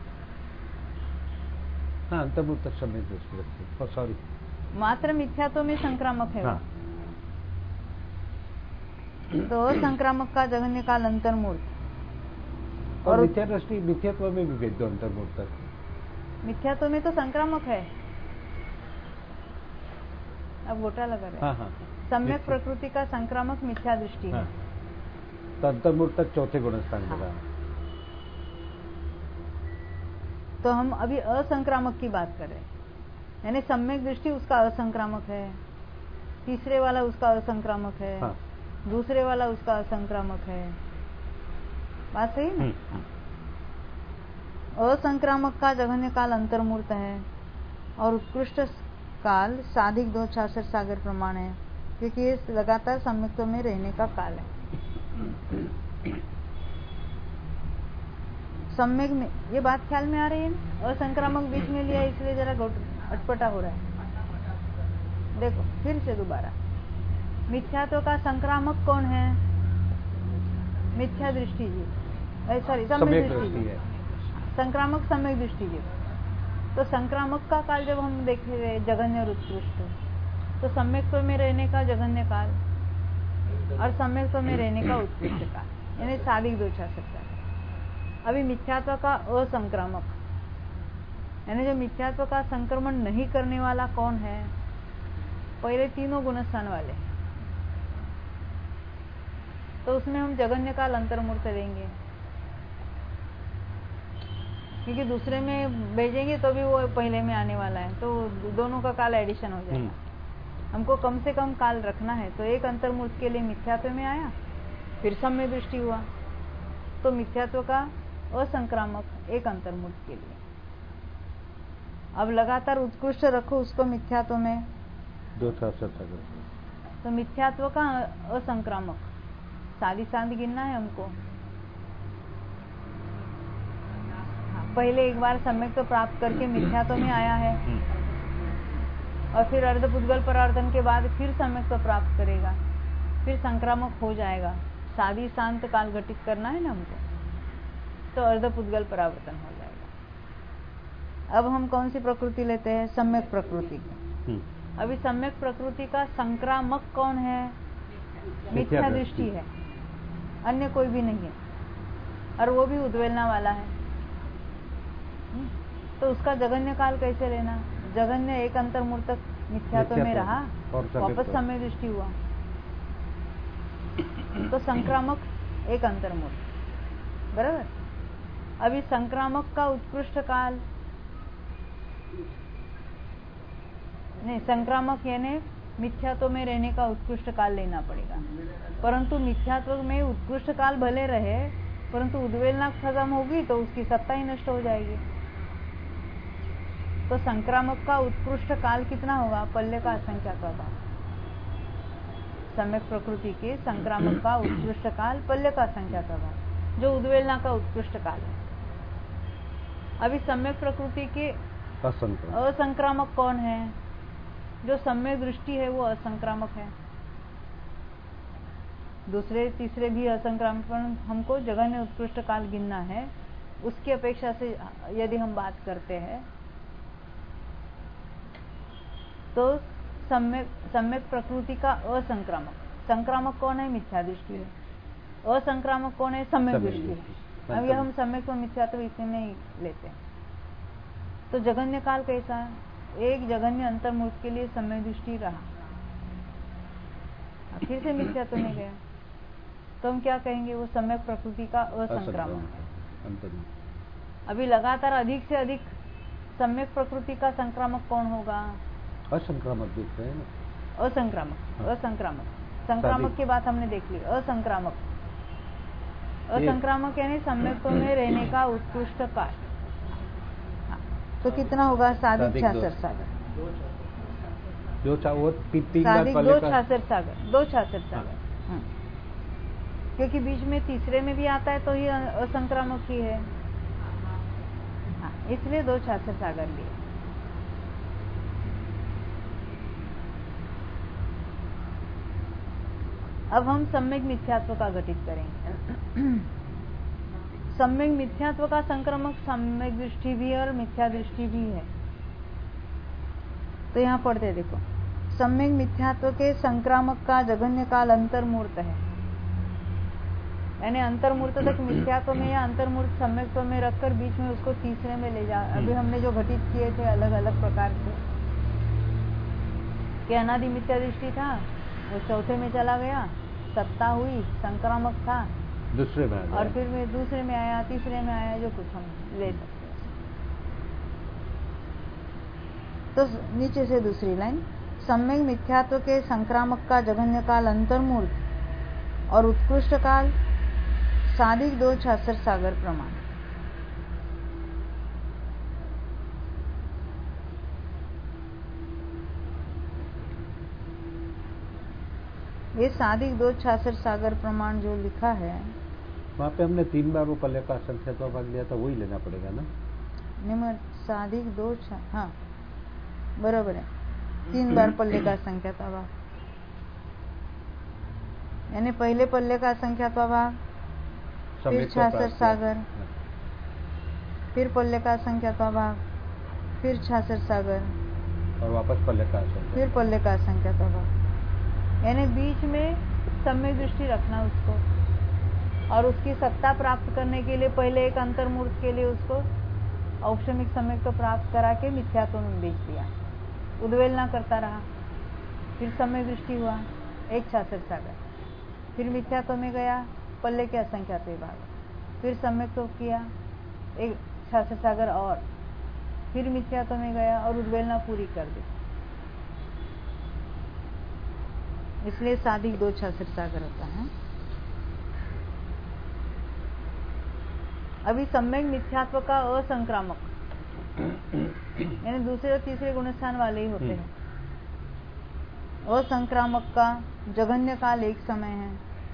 हाँ, अंतर्मुहूर्त तक समय दृष्टि रखो। सॉरी, मात्र मिथ्यात्व में संक्रामक है। हाँ। तो संक्रामक का जघन्य काल अंतर्मुहूर्त, और, और मिथ्या दृष्टि मिथ्यात्व में भी भेज दो अंतर्मुहूर्त तक। मिथ्यात्व में तो संक्रामक है, अब गोटा लगा रहे। हाँ हाँ, सम्यक प्रकृति का संक्रामक मिथ्या दृष्टि है। हाँ। तो अंतर्मुहूर्त तक चौथे गुणस्थान हाँ। लगा। तो हम अभी असंक्रामक की बात कर रहे हैं, यानी सम्यक दृष्टि उसका असंक्रामक है, तीसरे वाला उसका असंक्रामक है, हाँ। दूसरे वाला उसका असंक्रामक है। बात सही ना? असंक्रामक का जघन्य काल अंतर्मुहूर्त है और उत्कृष्ट काल साधिक दो छाछठ सागर प्रमाण है, क्योंकि ये लगातार सम्यक्त्व में रहने का काल है। सम्यक में ये बात ख्याल में आ रही है ना? असंक्रामक बीच में लिया इसलिए जरा अटपटा हो रहा है। देखो फिर से दोबारा, मिथ्यात्व का संक्रामक कौन है? मिथ्या दृष्टि जी, सॉरी सम्यक दृष्टि है। संक्रामक सम्यक दृष्टि जी। तो संक्रामक का काल जब हम देखे जघन्य और उत्कृष्ट, तो सम्यक्त्व में रहने का जघन्य काल और सम्यक्त्व में रहने का उत्कृष्ट काल, यानी साधिक दो छाछठ काल। अभी मिथ्यात्व का असंक्रामक, यानी जो मिथ्यात्व का संक्रमण नहीं करने वाला कौन है? पहले तीनों गुणस्थान वाले, तो उसमें हम जघन्य काल अंतर्मुहूर्त लेंगे, क्योंकि दूसरे में भेजेंगे तो भी वो पहले में आने वाला है, तो दोनों का काल एडिशन हो जाएगा। हमको कम से कम काल रखना है, तो एक अंतर्मुहूर्त के लिए मिथ्यात्व में आया, फिर सम्य दृष्टि हुआ, तो मिथ्यात्व का असंक्रामक एक अंतर्मुहूर्त के लिए। अब लगातार उत्कृष्ट रखो उसको मिथ्यात्व में, दो छाछठ, तो मिथ्यात्व का असंक्रामक सादी सांद गिनना है हमको। पहले एक बार सम्यक तो प्राप्त करके मिथ्यात्व में आया है, और फिर अर्धपुद्गल परावर्तन के बाद फिर सम्यक तो प्राप्त करेगा, फिर संक्रामक हो जाएगा। सादी शांत काल घटित करना है ना हमको, तो अर्धपुद्गल परावर्तन हो जाएगा। अब हम कौन सी प्रकृति लेते हैं? सम्यक प्रकृति। अभी सम्यक प्रकृति का संक्रामक कौन है? मिथ्या दृष्टि है, अन्य कोई भी नहीं है, और वो भी उद्वेलना वाला है। तो उसका जघन्य काल कैसे लेना? जघन्य एक अंतर्मुहूर्त तक मिथ्यात्व में रहा, वापस सम्य दृष्टि हुआ, तो संक्रामक एक अंतर्मुहूर्त, बराबर। अभी संक्रामक का उत्कृष्ट काल नहीं, संक्रामक यानी मिथ्यात्व में रहने का उत्कृष्ट काल लेना पड़ेगा, परंतु मिथ्यात्व में उत्कृष्ट काल भले रहे, परंतु उद्वेलना खत्म होगी तो उसकी सत्ता ही नष्ट हो जाएगी। तो संक्रामक का उत्कृष्ट काल कितना होगा? पल्ले का असंख्या का भाग। सम्यक प्रकृति के संक्रामक का उत्कृष्ट काल पल्ले का संख्या का भाग, जो उद्वेलना का उत्कृष्ट काल है। अभी सम्यक प्रकृति के असंक्रामक कौन है? जो सम्यक दृष्टि है वो असंक्रामक है, दूसरे तीसरे भी असंक्रामक, पर हमको जघन्य उत्कृष्ट काल गिनना है। उसकी अपेक्षा से यदि हम बात करते हैं तो सम्यक सम्यक प्रकृति का असंक्रामक, संक्रामक कौन है? मिथ्या दृष्टि है। असंक्रामक कौन है? सम्यक दृष्टि है। अब ये हम सम्यक और मिथ्यात्व इसी में ही लेते हैं। तो जघन्य काल कैसा है? एक जघन्य अंतर्मुहूर्त के लिए सम्यक दृष्टि रहा, फिर से मिथ्यात्व में गया, तो हम क्या कहेंगे? वो सम्यक प्रकृति का असंक्रामक है। अभी लगातार अधिक से अधिक सम्यक प्रकृति का संक्रामक कौन होगा? असंक्रामक दिख रहे हैं ना? असंक्रामक, असंक्रामक, संक्रामक की बात हमने देख ली। असंक्रामक, असंक्रामक यानी सम्यक्त्व में रहने का उत्कृष्ट काल। तो कितना होगा? साधिक छाछठ सागर, दो वो तीन साधिक दो छाछठ सागर, दो छाछठ सागर, क्योंकि बीच में तीसरे में भी आता है तो ये असंक्रामक ही है, हाँ, इसलिए दो छाछठ सागर लिए। अब हम सम्यक मिथ्यात्व का घटित करेंगे। सम्यक मिथ्यात्व का संक्रामक सम्यक दृष्टि भी और मिथ्या दृष्टि भी है। तो यहाँ पढ़ते देखो, सम्यक मिथ्यात्व के संक्रामक का जघन्य काल अंतर्मूर्त है, यानी अंतर्मूर्त तक मिथ्यात्व में या अंतर्मूर्त सम्यक्त्व में रखकर बीच में उसको तीसरे में ले जा। अभी हमने जो घटित किए थे अलग अलग प्रकार से, कि अनादि मिथ्या दृष्टि था वो चौथे में चला गया, सत्ता हुई, संक्रामक था, दूसरे में और फिर में दूसरे में आया, तीसरे में आया, जो कुछ हम ले सकते हैं। तो नीचे से दूसरी लाइन, सम्यक मिथ्यात्व के संक्रामक का जघन्य काल अंतर्मूर्त और उत्कृष्ट काल सादिक दो छाछठ सागर प्रमाण। ये सादिक दो छाछठ सागर प्रमाण जो लिखा है, वहाँ पे हमने तीन बार वो पल्ले का संख्यात्व भाग लिया था, वही लेना पड़ेगा ना। निम्न सादिक दो छ हाँ बराबर है, तीन बार पल्ले का संख्यात्व भाग, यानी पहले पल्ले का संख्यात्व भाग, फिर छाछठ सागर, फिर पल्ले का संख्यात्व भाग, फिर छाछठ सागर, और वापस पल्ले का, फिर पल्ले का संख्यात्व भाग, यानी बीच में सम्यक दृष्टि रखना उसको, और उसकी सत्ता प्राप्त करने के लिए पहले एक अंतर्मूर्त के लिए उसको औक्षमिक सम्यक तो प्राप्त करा के मिथ्यात्व में बेच दिया, उद्वेलना करता रहा, फिर सम्यक दृष्टि हुआ एक छाछठ सागर, फिर मिथ्यात्व में गया पल्ले के असंख्यात्व भाग, फिर सम्यक तो किया एक छाछठ सागर, और फिर मिथ्यात्व में गया और उद्वेलना पूरी कर दी, इसलिए सादिक दो छाछठ सागर होता है। अभी सम्यक मिथ्यात्व का असंक्रामक, यानी दूसरे और तीसरे गुणस्थान वाले ही होते हैं। असंक्रामक का जघन्य काल एक समय है,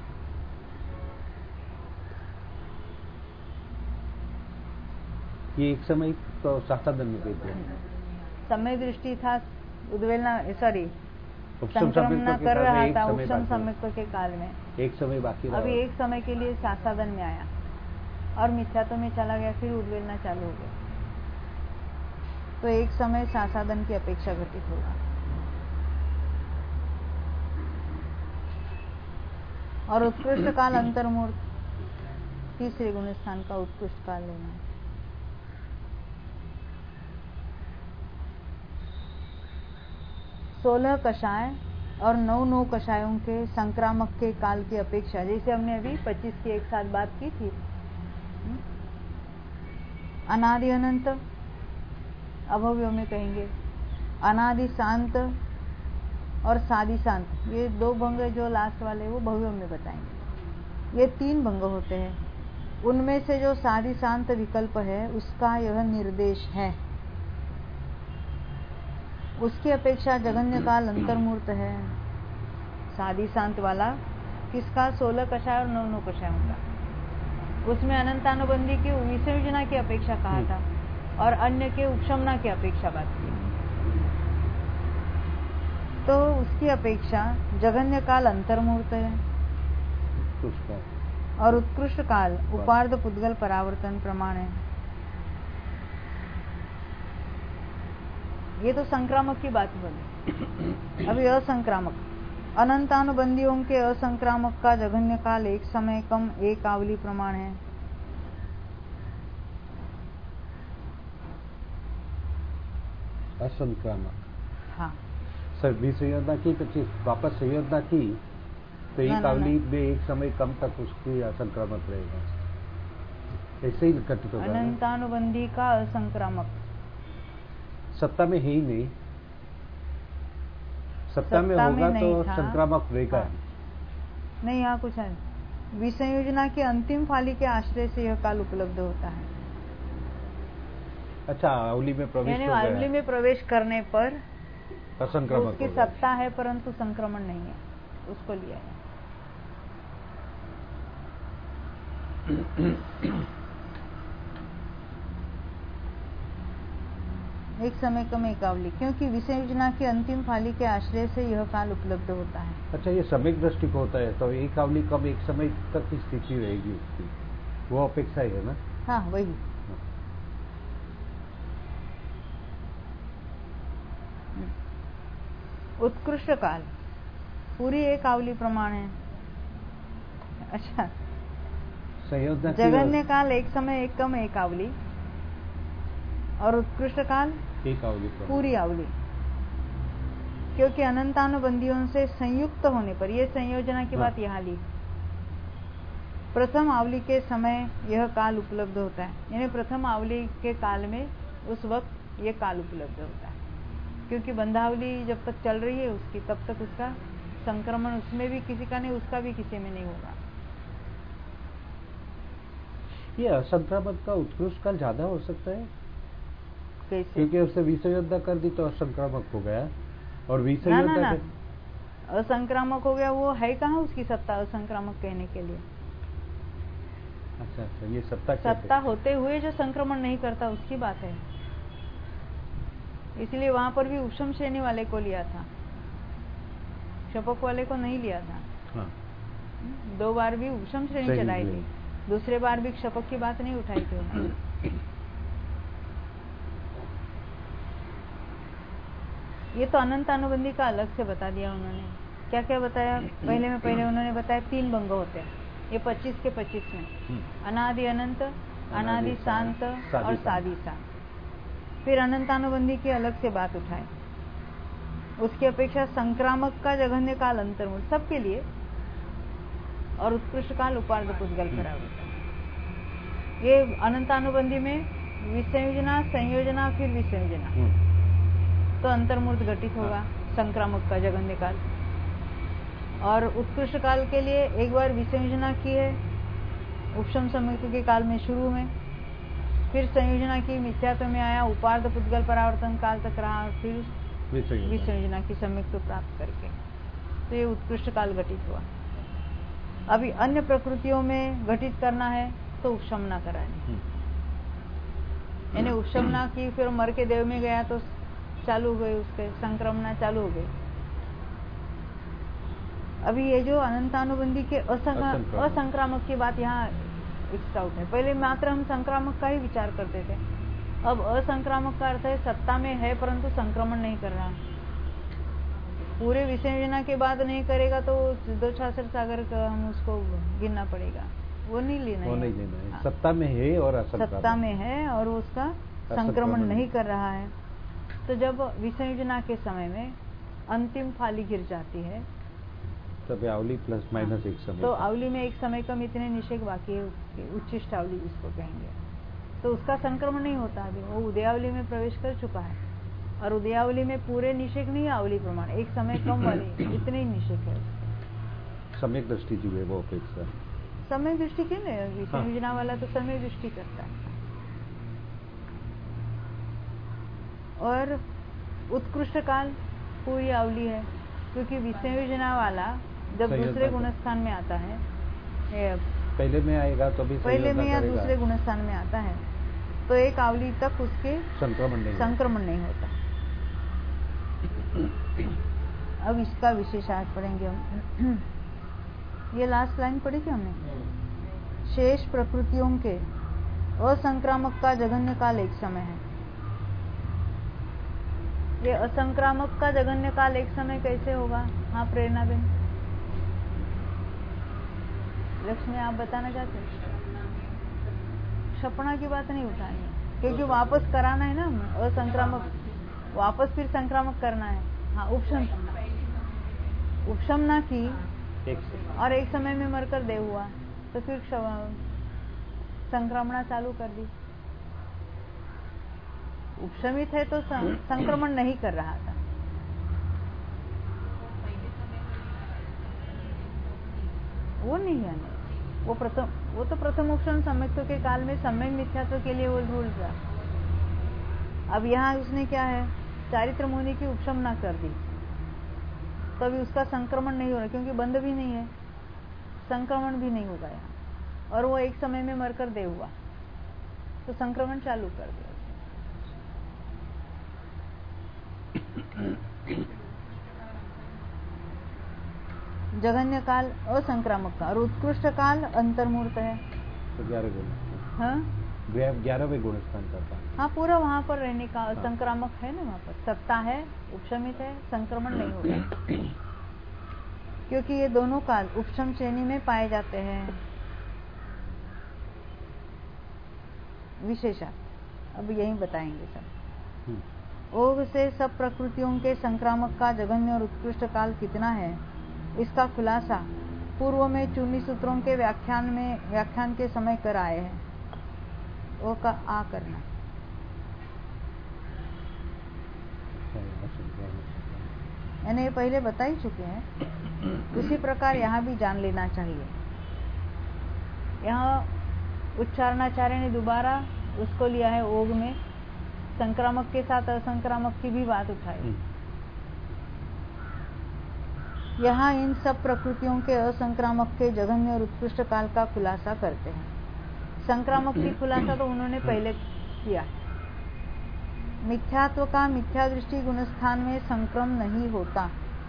ये एक समय तो सासादन में भेज दिया, समय दृष्टि था, उद्वेलना सॉरी उपशम संक्रमण कर रहा था उपशम समय सम्यक्त्व के काल में, एक समय बाकी रहा। अभी एक समय के लिए सासादन में आया और मिथ्यात्व में चला गया, फिर उद्वेलना चालू हो गया, तो एक समय सासादन की अपेक्षा घटित होगा। और उत्कृष्ट काल अंतर्मूर्त, तीसरे गुणस्थान का उत्कृष्ट काल लेना है। सोलह कषाय और नौ नौ कषायों के संक्रामक के काल की अपेक्षा, जैसे हमने अभी पच्चीस की एक साथ बात की थी, अनादि अनंत अभव्यों में कहेंगे, अनादि शांत और सादि शांत, ये दो भंग जो लास्ट वाले वो भव्यों में बताएंगे। ये तीन भंग होते हैं, उनमें से जो सादि शांत विकल्प है उसका यह निर्देश है, उसकी अपेक्षा जघन्य काल अंतर्मूर्त है। सादि शांत वाला किसका, सोलह कषाय और नौ नौ कषायों का, उसमें अनंतानुबंधी की विसर्जना की अपेक्षा कहा था और अन्य के उपशमना की अपेक्षा बात की, तो उसकी अपेक्षा जघन्य काल अंतर्मूर्त है और उत्कृष्ट काल उपार्ध पुद्गल परावर्तन प्रमाण है। ये तो संक्रामक की बात बोली। अभी असंक्रामक, अनंतानुबंधियों के असंक्रामक का जघन्य काल एक समय कम एक आवली प्रमाण है। असंक्रामक, हाँ सर बीस संयोजना की, पच्चीस वापस संयोजना की, तो एक आवली में एक समय कम तक उसकी असंक्रामक रहेगा, ऐसे ही घटित होगा। अनंतानुबंधी का असंक्रामक सत्ता में है ही नहीं, सत्ता में होगा तो संक्रामक रहेगा। हाँ। नहीं, यहाँ कुछ है, विसंयोजना के अंतिम फाली के आश्रय से यह काल उपलब्ध होता है। अच्छा, आवली में प्रवेश यानी हो गया, आवली में प्रवेश करने पर असंक्रामक उसकी सत्ता है परंतु संक्रमण नहीं है, उसको लिया है। एक समय कम एक आवली, क्योंकि विषय योजना की अंतिम फाली के आश्रय से यह काल उपलब्ध होता है। अच्छा, ये सम्यक दृष्टि को होता है तो एक आवली कम एक समय तक की स्थिति रहेगी उसकी, वो अपेक्षा है ना? हाँ वही। उत्कृष्ट काल पूरी एक आवली प्रमाण है। अच्छा, संयोजना जगन्य काल एक समय एक कम एक आवली, और उत्कृष्ट काल एक आवली पूरी आवली, क्योंकि अनंतानुबंधियों से संयुक्त होने पर, यह संयोजना की बात यहाँ ली, प्रथम आवली के समय यह काल उपलब्ध होता है। यानी प्रथम आवली के काल में उस वक्त यह काल उपलब्ध होता है, क्योंकि बंधावली जब तक चल रही है उसकी, तब तक उसका संक्रमण उसमें भी किसी का नहीं, उसका भी किसी में नहीं होगा। ये असंक्रामक का उत्कृष्ट काल ज्यादा हो सकता है? कैसे? क्योंकि उससे विषयोद्धा कर दी तो असंक्रामक हो गया, और विषयोद्धा ना, ना, के... ना, असंक्रामक हो गया, वो है कहाँ उसकी सत्ता असंक्रामक कहने के लिए? अच्छा अच्छा, ये सत्ता सत्ता होते हुए जो संक्रमण नहीं करता उसकी बात है। इसलिए वहां पर भी उपशम श्रेणी वाले को लिया था, शपक वाले को नहीं लिया था। हाँ। दो बार भी उपशम श्रेणी चलाई थी, दूसरे बार भी शपक की बात नहीं उठाई थी उन्होंने। ये तो अनंत अनुबंधी का अलग से बता दिया उन्होंने। क्या क्या बताया? पहले में पहले उन्होंने बताया तीन भंग होते हैं, ये पच्चीस के पच्चीस में, अनादि अनंत, अनादि शांत और सादि शांत। फिर अनंतानुबंधी की अलग से बात उठाए, उसकी अपेक्षा संक्रामक का जघन्य काल अंतर्मुख सबके लिए, और उत्कृष्ट काल उपार्ध पुद्गल परावृत। ये अनंतानुबंधी में विसंयोजना, संयोजना, फिर विसंयोजना, तो अंतर्मूर्त घटित होगा संक्रामक का जघन्य काल। और उत्कृष्ट काल के लिए एक बार विसंयोजना की है उपशम संयुक्त के काल में शुरू में, फिर संयोजना की मिथ्यात्व में आया, उपार्ध पुद्गल परावर्तन काल तक रहा, और फिर विसंयोजना की संयुक्त प्राप्त करके, तो ये उत्कृष्ट काल घटित हुआ। अभी अन्य प्रकृतियों में घटित करना है तो उपशमना करानी, यानी उपशमना की, फिर मर के देव में गया तो चालू हो गए, उसके संक्रमणा चालू हो गई। अभी ये जो अनंतानुबंधी के असंक्रामक की बात यहाँ फिक्स्ड आउट है। पहले मात्र हम संक्रामक का ही विचार करते थे, अब असंक्रामक का अर्थ है सत्ता में है परंतु संक्रमण नहीं कर रहा। पूरे विसंयोजना के बाद नहीं करेगा तो दो छाछठ सागर का हम उसको गिनना पड़ेगा, वो नहीं लेना, वो है। नहीं लेना है। हाँ। सत्ता में है और असंक्रामक, सत्ता में है और उसका संक्रमण नहीं कर रहा है। तो जब विसंयोजना के समय में अंतिम फाली गिर जाती है तब आवली प्लस माइनस एक समय, तो आवली में एक समय कम इतने निषेक बाकी है उसके, उच्चिष्ट आवली जिसको कहेंगे, तो उसका संक्रमण नहीं होता। अभी वो उदयावली में प्रवेश कर चुका है, और उदयावली में पूरे निषेक नहीं, आवली प्रमाण एक समय कम वाले इतने ही निषेक है। सम्यक दृष्टि जो है वो अपेक्षा समय दृष्टि के लिए विसंयोजना वाला तो समय दृष्टि करता है। और उत्कृष्ट काल पूरी आवली है, क्योंकि विसंयोजना वाला जब दूसरे गुणस्थान में आता है, पहले में आएगा तो भी पहले में या दूसरे गुणस्थान में आता है, तो एक आवली तक उसके संक्रमण नहीं संक्रमण नहीं होता। अब इसका विशेषार्थ पढ़ेंगे हम। ये लास्ट लाइन पढ़ी थी हमने, शेष प्रकृतियों के असंक्रामक का जघन्य काल एक समय है। ये असंक्रामक का जघन्य काल एक समय कैसे होगा? हाँ प्रेरणा बेन, लक्ष्मी आप बताना चाहते हैं? क्षपणा की बात नहीं उठानी, क्योंकि वापस कराना है ना असंक्रामक, वापस फिर संक्रामक करना है। हाँ, उपशम उपशमना की एक और एक समय में मरकर देव हुआ, तो फिर संक्रमणा चालू कर दी। उपशमित है तो संक्रमण नहीं कर रहा था। वो नहीं है, वो प्रथम, वो तो प्रथम उपशम सम्यक्तों के काल में सम्यक मिथ्यात्व के लिए वो रूल था। अब यहाँ उसने क्या है, चारित्र मुनि की उपशमना कर दी, तभी उसका संक्रमण नहीं हो रहा, क्योंकि बंद भी नहीं है, संक्रमण भी नहीं होगा यहाँ, और वो एक समय में मरकर देव हुआ, तो संक्रमण चालू कर दिया। जघन्य काल असंक्रामक का और उत्कृष्ट काल अंतर्मूर्त है। तो ग्यारह गुण, हाँ ग्यारहवें गुण स्थान का था। हाँ, पूरा वहाँ पर रहने का संक्रामक है ना, वहाँ पर सत्ता है, उपशमित है, संक्रमण नहीं होगा क्योंकि ये दोनों काल उपशम श्रेणी में पाए जाते हैं। विशेषा अब यही बताएंगे सब। ओग से सब प्रकृतियों के संक्रामक का जघन्य और उत्कृष्ट काल कितना है, इसका खुलासा पूर्व में चूनी सूत्रों के व्याख्यान में व्याख्यान के समय कर आए हैं। ओ का आ करना, यानी ये पहले बता ही चुके हैं, उसी प्रकार यहाँ भी जान लेना चाहिए। यहाँ उच्चारणाचार्य ने दोबारा उसको लिया है ओग में, संक्रामक के साथ असंक्रामक की भी बात उठाई। यहाँ इन सब प्रकृतियों के असंक्रामक के जघन्य और उत्कृष्ट काल का खुलासा करते हैं। संक्रामक की खुलासा तो उन्होंने पहले किया। मिथ्यात्व का मिथ्या दृष्टि गुणस्थान में संक्रम नहीं होता,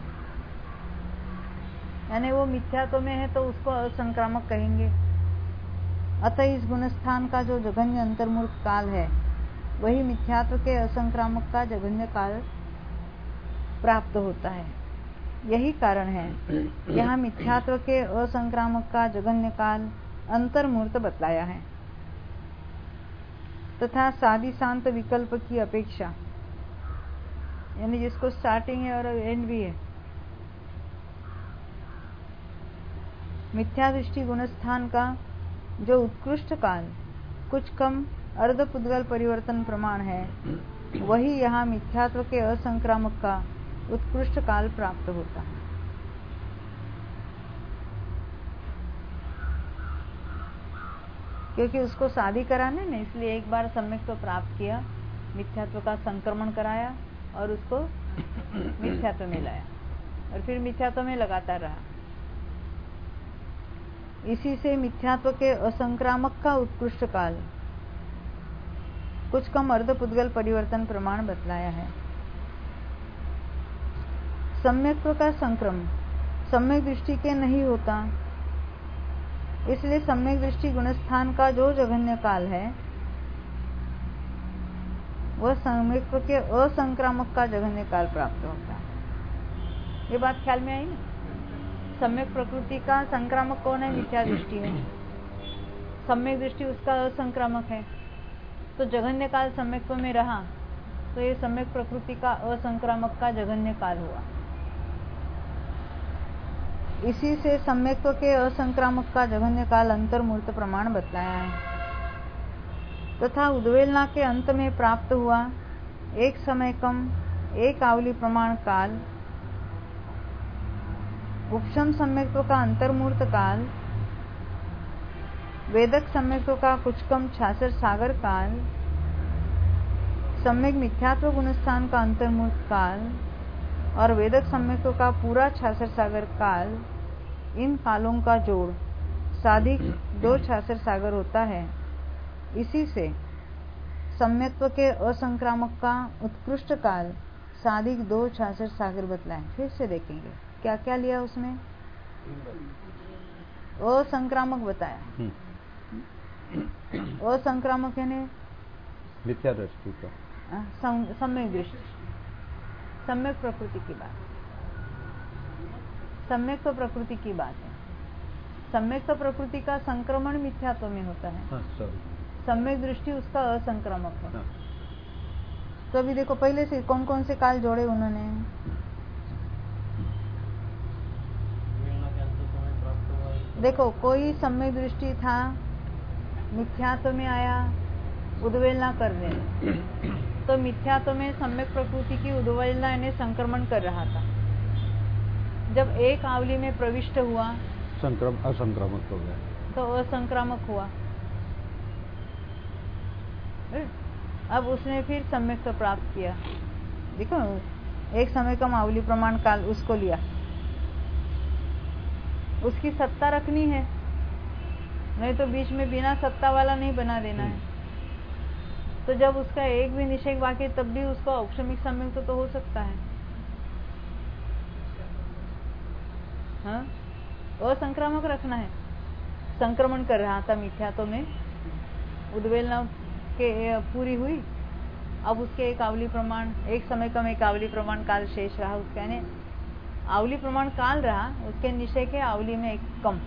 यानी वो मिथ्यात्व में है तो उसको असंक्रामक कहेंगे। अतः इस गुणस्थान का जो जघन्य अंतर्मूर्त काल है वही मिथ्यात्व के असंक्रामक का जघन्य काल प्राप्त होता है। यही कारण है यहाँ मिथ्यात्व के असंक्रामक का जघन्य काल अंतर्मूर्त बतलाया है तथा सादी शांत विकल्प की अपेक्षा, यानी जिसको स्टार्टिंग है और एंड भी है, मिथ्या दृष्टि गुणस्थान का जो उत्कृष्ट काल कुछ कम अर्धपुद्गल परिवर्तन प्रमाण है, वही यहाँ मिथ्यात्व के असंक्रामक का उत्कृष्ट काल प्राप्त होता है। क्योंकि उसको शादी कराने ने इसलिए एक बार सम्यक तो प्राप्त किया, मिथ्यात्व का संक्रमण कराया और उसको मिथ्यात्व में लाया और फिर मिथ्यात्व में लगातार रहा। इसी से मिथ्यात्व के असंक्रामक का उत्कृष्ट काल कुछ कम अर्धपुद्गल परिवर्तन प्रमाण बतलाया है। सम्यक्त्व का संक्रम सम्यक दृष्टि के नहीं होता, इसलिए सम्यक दृष्टि गुणस्थान का जो जघन्य काल है वह सम्यक्त्व के असंक्रामक का जघन्य काल प्राप्त होता है। ये बात ख्याल में आई ना? सम्यक प्रकृति का संक्रामक कौन है? मिथ्या दृष्टि है। सम्यक दृष्टि उसका असंक्रामक है, तो जघन्य काल सम्यक्त्व में रहा तो ये सम्यक प्रकृति का असंक्रामक का जघन्य काल हुआ। इसी से सम्यक्त्व के असंक्रामक का जघन्य काल अंतर्मूर्त प्रमाण बतलाया है तथा उद्वेलना के अंत में प्राप्त हुआ एक समय कम एक आवली प्रमाण काल उपशम सम्यक्त्व का अंतर्मूर्त काल, वेदक सम्यक्त्व का कुछ कम छाछर सागर काल, सम्यक मिथ्यात्व गुणस्थान का अंतर्मूर्त काल और वेदक सम्यक्त्व का पूरा छाछर सागर काल, इन कालों का जोड़ साधिक दो छाछर सागर होता है। इसी से सम्यक्त्व के असंक्रामक का उत्कृष्ट काल साधिक दो छाछर सागर बतलाए। फिर से देखेंगे क्या क्या लिया उसमें। असंक्रामक बताया, असंक्रामक यानी मिथ्या दृष्टि का सम्यक दृष्टि, सम्यक प्रकृति की बात, सम्यक तो प्रकृति की बात है। सम्यक तो प्रकृति का संक्रमण मिथ्यात्व में होता है, हाँ, सम्यक दृष्टि उसका असंक्रामक है। हाँ। तो अभी देखो पहले से कौन कौन से काल जोड़े उन्होंने। देखो कोई सम्यक दृष्टि था, मिथ्यात्व में आया, उद्वेलना करने, तो मिथ्यात्व में सम्यक प्रकृति की उद्वेलना यानी संक्रमण कर रहा था। जब एक आवली में प्रविष्ट हुआ संक्रम असंक्रामक हो गया, तो असंक्रामक हुआ। अब उसने फिर सम्यक प्राप्त किया। देखो एक समय कम आवली प्रमाण काल उसको लिया, उसकी सत्ता रखनी है, नहीं तो बीच में बिना सत्ता वाला नहीं बना देना है। तो जब उसका एक भी निषेध बाकी तब भी उसका औपशमिक सम्यक तो, तो हो सकता है। हाँ, असंक्रामक रखना है। संक्रमण कर रहा था मिथ्यात्व में, उद्वेलना के पूरी हुई, अब उसके एक आवली प्रमाण, एक समय कम एक आवली प्रमाण काल शेष रहा, उसका यानी आवली प्रमाण काल रहा, उसके निश्चय के आवली में एक कम।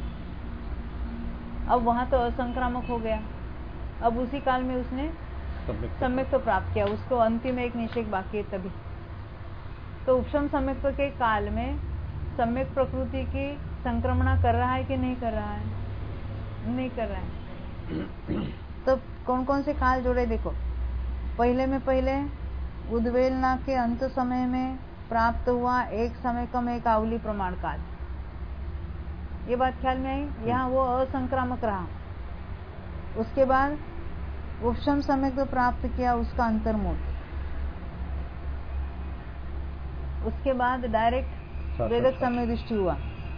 अब वहां तो असंक्रामक हो गया, अब उसी काल में उसने सम्यक तो प्राप्त किया, उसको अंतिम एक निश्चय बाकी है तभी। तो उपशम सम्यक के काल में सम्यक प्रकृति की संक्रमणा कर रहा है कि नहीं कर रहा है? नहीं कर रहा है। तो कौन कौन से काल जोड़े देखो, पहले में पहले उद्वेलना के अंत समय में प्राप्त हुआ एक समय कम एक आवली प्रमाण काल, ये बात ख्याल में आई। यहाँ वो असंक्रामक रहा, उसके बाद उपशम समय को प्राप्त किया, उसका अंतर्मूल, उसके बाद डायरेक्ट वेदक समय दृष्टि हुआ।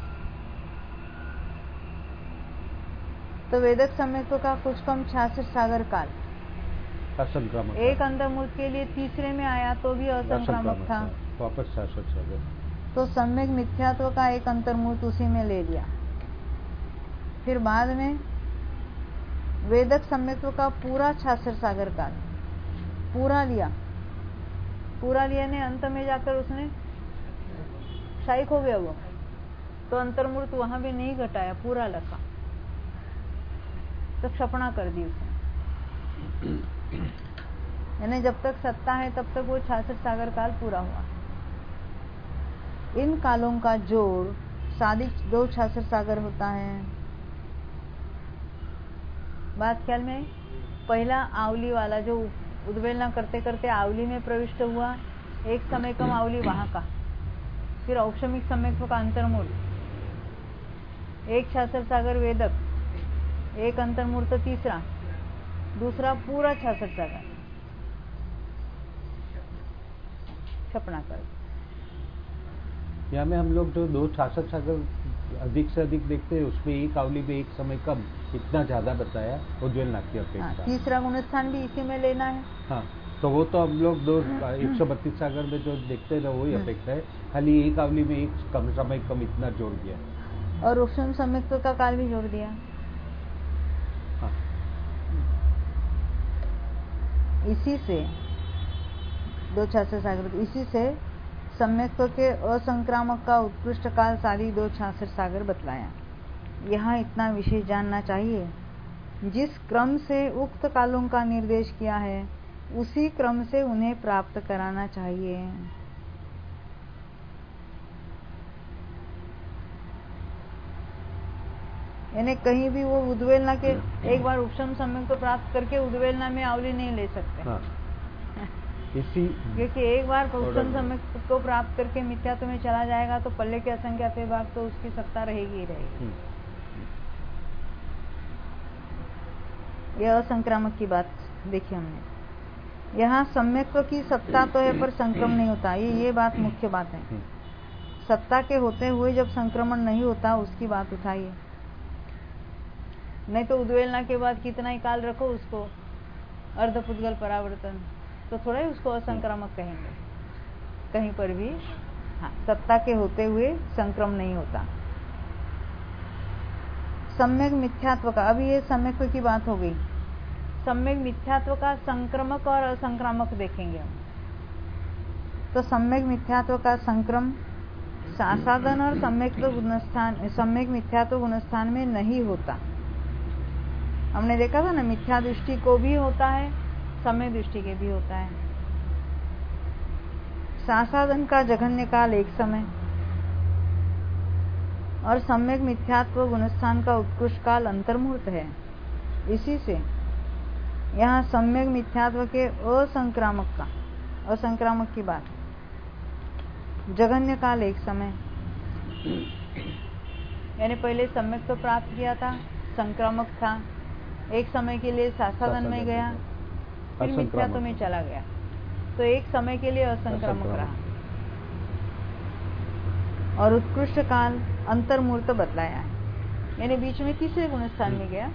तो वेदक समय का कुछ कम छियासठ सागर काल असंक्रामक, एक अंतर्मूल के लिए तीसरे में आया तो भी असंक्रामक था, वापस छियासठ सागर। तो सम्यक मिथ्यात्व का एक अंतर्मूल उसी में ले लिया। फिर बाद में वेदक सम्यक्त्व का पूरा छियासठ सागर काल पूरा लिया, पूरा लिया ने अंत में जाकर उसने शायक हो गया वो, तो अंतर्मूर्त वहां भी नहीं घटाया, पूरा लखा, तो क्षपणा कर दी उसने। यानी जब तक सत्ता है तब तक वो छियासठ सागर काल पूरा हुआ। इन कालों का जोड़ सादिक दो छियासठ सागर होता है। बात ख्याल में, पहला आवली वाला जो उद्वेलना करते करते आवली में प्रविष्ट हुआ, एक समय कम आवली वहां का, फिर औपशमिक सम्यक्त्व का अंतर्मूल, एक छियासठ सागर वेदक, एक अंतर्मूर्त तीसरा, दूसरा पूरा छियासठ सागर छपना कर। यहाँ में हम लोग जो दो छियासठ सागर अधिक से अधिक देखते हैं, उसमें एक आवली में एक समय कम, इतना ज्यादा बताया उज्ज्वलना की अपेक्षा। हाँ, तीसरा गुणस्थान भी इसी में लेना है। हाँ, तो वो तो हम लोग दो एक सौ बत्तीस सागर में जो देखते हैं ना वही अपेक्षा है, खाली एक आवली में एक कम समय कम इतना जोड़ दिया, और उपशम सम्यक्त्व का काल भी जोड़ दिया। हाँ। इसी से दो छियासठ सागर, इसी से सम्यक्त्व के असंक्रामक का उत्कृष्ट काल सारी दो छियासठ सागर बतलाया। यहाँ इतना विशेष जानना चाहिए, जिस क्रम से उक्त कालों का निर्देश किया है उसी क्रम से उन्हें प्राप्त कराना चाहिए। यानी कहीं भी वो उद्वेलना के एक बार उपशम सम्यक को प्राप्त करके उद्वेलना में आवली नहीं ले सकते। हाँ। इसी क्योंकि एक बार उपशम सम्यक को प्राप्त करके मिथ्यात्व में चला जाएगा तो पल्ले के असंख्यात विभाग तो उसकी सत्ता रहेगी ही रहेगी। यह असंक्रामक की बात देखी हमने। यहाँ सम्यक्त्व की सत्ता तो है पर संक्रमण नहीं होता, ये ये बात मुख्य बात है। सत्ता के होते हुए जब संक्रमण नहीं होता उसकी बात उठाइए, नहीं तो उद्वेलना के बाद कितना ही काल रखो उसको अर्धपुद्गल परावर्तन, तो थोड़ा ही उसको असंक्रामक कहेंगे कहीं पर भी। हाँ, सत्ता के होते हुए संक्रमण नहीं होता। सम्यक मिथ्यात्व का, अभी ये सम्यक्त्व की बात हो गई, सम्यक मिथ्यात्व का संक्रमक और असंक्रामक देखेंगे हम। तो सम्यक मिथ्यात्व का संक्रम साधन और सम्यक्त्व गुणस्थान, सम्यक मिथ्यात्व गुणस्थान में नहीं होता। हमने देखा था ना, मिथ्या दृष्टि को भी होता है, समय दृष्टि के भी होता है। साधन का जघन्य काल एक समय और सम्यक मिथ्यात्व गुणस्थान का उत्कृष्ट काल अंतर्मुहूर्त है। इसी से यहाँ सम्यक मिथ्यात्व के असंक्रामक का, असंक्रामक की बात, जघन्य काल एक समय, यानी पहले सम्यक तो प्राप्त किया था, संक्रामक था, एक समय के लिए साधन में गया, फिर मिथ्यात्व में चला गया, तो एक समय के लिए असंक्रामक रहा। और उत्कृष्ट काल अंतर्मूर्त बतलाया है, यानी बीच में तीसरे गुणस्थान में गया।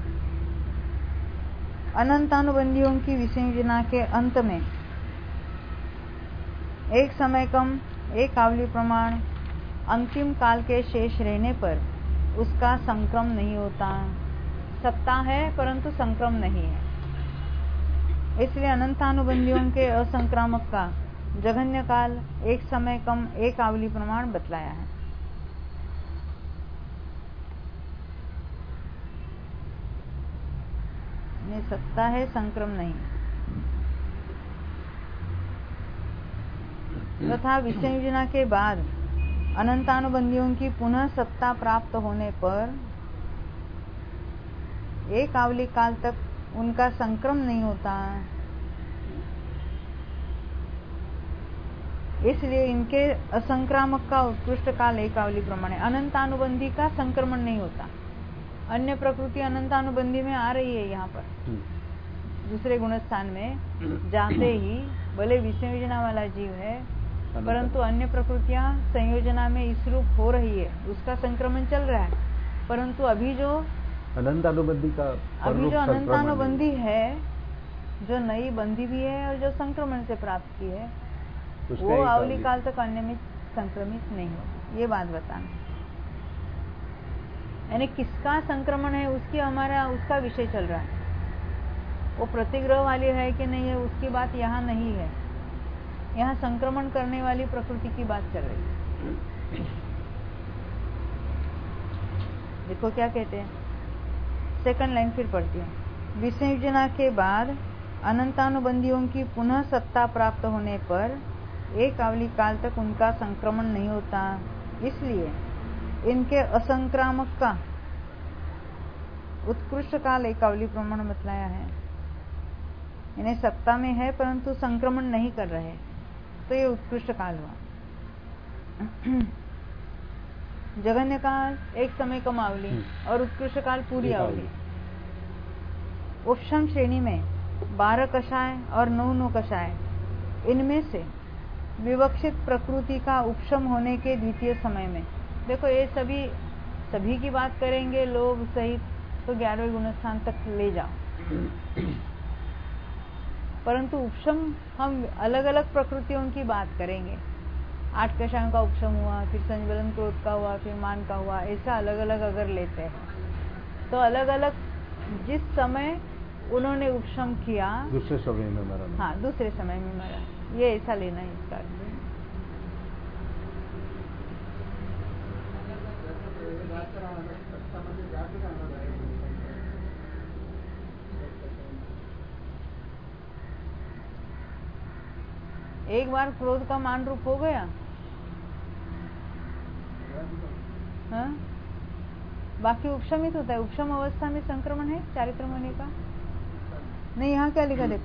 अनंतानुबंधियों की विसंयोजना के अंत में एक समय कम एक आवली प्रमाण अंतिम काल के शेष रहने पर उसका संक्रम नहीं होता। सत्ता है परंतु संक्रम नहीं है, इसलिए अनंतानुबंधियों के असंक्रामक का जघन्य काल एक समय कम एक आवली प्रमाण बतलाया है। ये सत्ता है, संक्रम नहीं। तथा विसंयोजना के बाद अनंतानुबंधियों की पुनः सत्ता प्राप्त होने पर एक आवली काल तक उनका संक्रम नहीं होता, इसलिए इनके असंक्रामक का उत्कृष्ट काल एक आवली प्रमाण है। अनंतानुबंधी का संक्रमण नहीं होता। अन्य प्रकृति अनंतानुबंधी में आ रही है यहाँ पर दूसरे गुणस्थान में जाते ही, भले विसंयोजना वाला जीव है परंतु अन्य प्रकृतियां संयोजना में इस रूप हो रही है, उसका संक्रमण चल रहा है। परंतु अभी जो अनंतानुबंधी का अभी जो अनंतानुबंधी है, जो नई बंधी भी है और जो संक्रमण से प्राप्त की है, वो आवली काल तक अन्य में संक्रमित नहीं हो। ये बात बताना, यानी किसका संक्रमण है उसकी हमारा उसका विषय चल रहा है। वो प्रतिग्रह वाली है कि नहीं है उसकी बात यहाँ नहीं है, यहाँ संक्रमण करने वाली प्रकृति की बात चल रही है। देखो क्या कहते हैं, सेकंड लाइन फिर पढ़ती हूँ। विसंयोजना के बाद अनंतानुबंधियों की पुनः सत्ता प्राप्त होने पर एक आवली काल तक उनका संक्रमण नहीं होता, इसलिए इनके असंक्रामक का उत्कृष्ट काल एक आवली प्रमाण बतलाया है। इन्हें सत्ता में है परंतु संक्रमण नहीं कर रहे, तो ये उत्कृष्ट काल हुआ। जघन्य काल एक समय कम आवली और उत्कृष्ट काल पूरी आवली। उपशम श्रेणी में बारह कषाय और नौ नौ कषाय, इनमें से विवक्षित प्रकृति का उपशम होने के द्वितीय समय में, देखो ये सभी सभी की बात करेंगे लोग सहित तो ग्यारहवें गुणस्थान तक ले जाओ, परंतु उपशम हम अलग अलग प्रकृतियों की बात करेंगे। आठ कषायों का उपशम हुआ, फिर संज्वलन क्रोध का हुआ, फिर मान का हुआ, ऐसा अलग अलग अगर लेते हैं तो अलग अलग जिस समय उन्होंने उपशम किया दूसरे समय में मरा। हाँ, दूसरे समय में मरा, ये ऐसा लेना है इसका। एक बार क्रोध का मान रूप हो गया, हाँ? बाकी उपशमित होता है। उपशम अवस्था में संक्रमण है चारित्र होने का नहीं। यहाँ क्या लिखा देखो,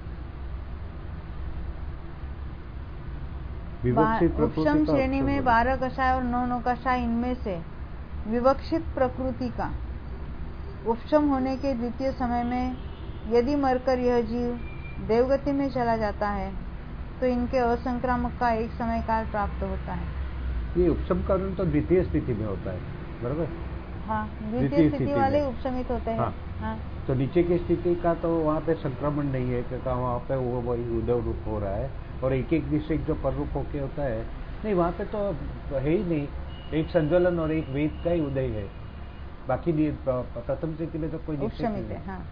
उपशम श्रेणी में बारह कषाय और नौ नौ कषाय, इनमें से विवक्षित प्रकृति का उपशम होने के द्वितीय समय में यदि मरकर यह जीव देवगति में चला जाता है तो इनके असंक्रामक का एक समय काल प्राप्त होता है। ये उपशम कारण तो द्वितीय स्थिति में होता है, बराबर? हाँ, द्वितीय स्थिति वाले उपशमित होते हैं। हाँ। हाँ। तो नीचे की स्थिति का तो वहाँ पे संक्रमण नहीं है, क्योंकि वहाँ पे वो वही उदय रूप हो रहा है, और एक एक विषय जो पर रूप होके होता है, नहीं वहाँ पे तो है ही नहीं। एक संज्वलन और एक वेद का ही उदय है, बाकी प्रथम स्थिति में तो कोई उपशमित है। हाँ,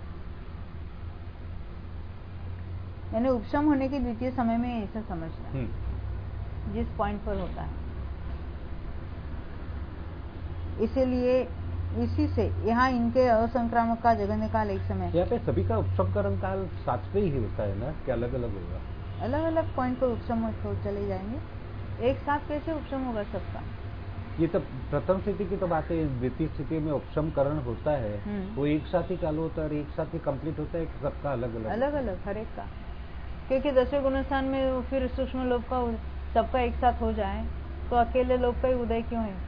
यानी उपशम होने के द्वितीय समय में ऐसा समझना जिस पॉइंट पर होता है। इसीलिए इसी से यहाँ इनके असंक्रामक का जघन्य काल एक समय। यहाँ पे सभी का उपशमकरण काल साथ में ही होता है ना, कि अलग अलग होगा? अलग अलग पॉइंट पर उपशम हो चले जाएंगे, एक साथ कैसे उपशम होगा सबका? ये तो प्रथम स्थिति की तो बात है। द्वितीय स्थिति में उपशमकरण होता है, वो एक साथ ही चालू होता है और एक साथ ही कंप्लीट होता है, सबका अलग अलग अलग अलग हर एक का। क्योंकि दसवें गुणस्थान में फिर सूक्ष्म लोक का सबका एक साथ हो जाए तो अकेले लोक का ही उदय क्यों है?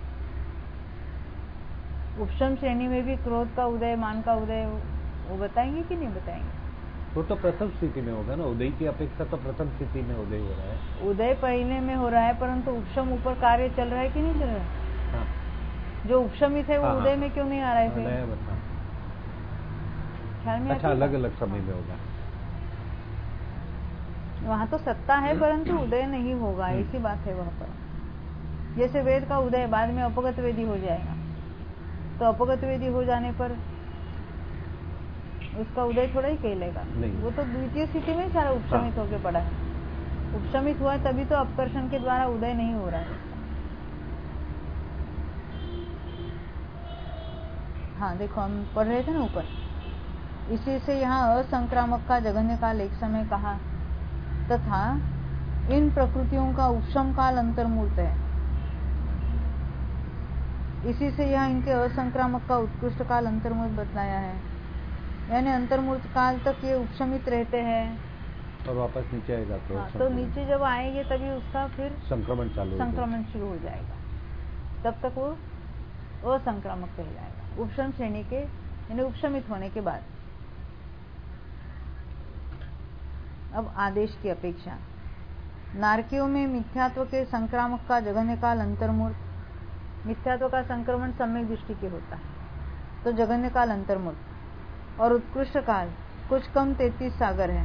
उपशम श्रेणी में भी क्रोध का उदय, मान का उदय, वो बताएंगे कि नहीं बताएंगे? वो तो प्रथम स्थिति में होगा ना, उदय की अपेक्षा तो प्रथम स्थिति में उदय हो रहा है। उदय पहले में हो रहा है, परंतु उपशम ऊपर कार्य चल रहा है कि नहीं चल रहा है? हाँ। जो उपशमित है वो हाँ, उदय हाँ, में क्यों नहीं आ रहा है फिर? ख्याल में? अच्छा, अलग अलग समय में होगा। वहाँ तो सत्ता है परंतु उदय नहीं होगा, ऐसी बात है वहाँ पर। जैसे वेद का उदय बाद में अपगत वेदी हो जाएगा, तो अपगत वेदी हो जाने पर उसका उदय थोड़ा ही कहलेगा, वो तो द्वितीय स्थिति में सारा उपशमित होके पड़ा है। उपशमित हुआ तभी तो अपकर्षण के द्वारा उदय नहीं हो रहा है। हाँ देखो, हम पढ़ रहे थे ना ऊपर, इसी से यहाँ असंक्रामक का जघन्य काल एक समय कहा, तथा इन प्रकृतियों का उपशम काल अंतर्मूर्त है। इसी से यहाँ इनके असंक्रामक का उत्कृष्ट काल अंतर्मूर्त बतलाया है, यानी अंतर्मूर्त काल तक ये उपशमित रहते हैं और वापस नीचे आएगा तो हाँ, तो नीचे जब आएंगे तभी उसका फिर संक्रमण चालू संक्रमण शुरू हो जाएगा, तब तक वो असंक्रामक कहलाएगा, उपशम श्रेणी के यानी उपशमित होने के बाद। अब आदेश की अपेक्षा, नारकियों में मिथ्यात्व के संक्रामक का जघन्य काल अंतर्मूर्त, मिथ्यात्व का संक्रमण सम्यक दृष्टि के होता है तो जघन्य काल अंतर्मूर्त, और उत्कृष्ट काल कुछ कम तैतीस सागर है।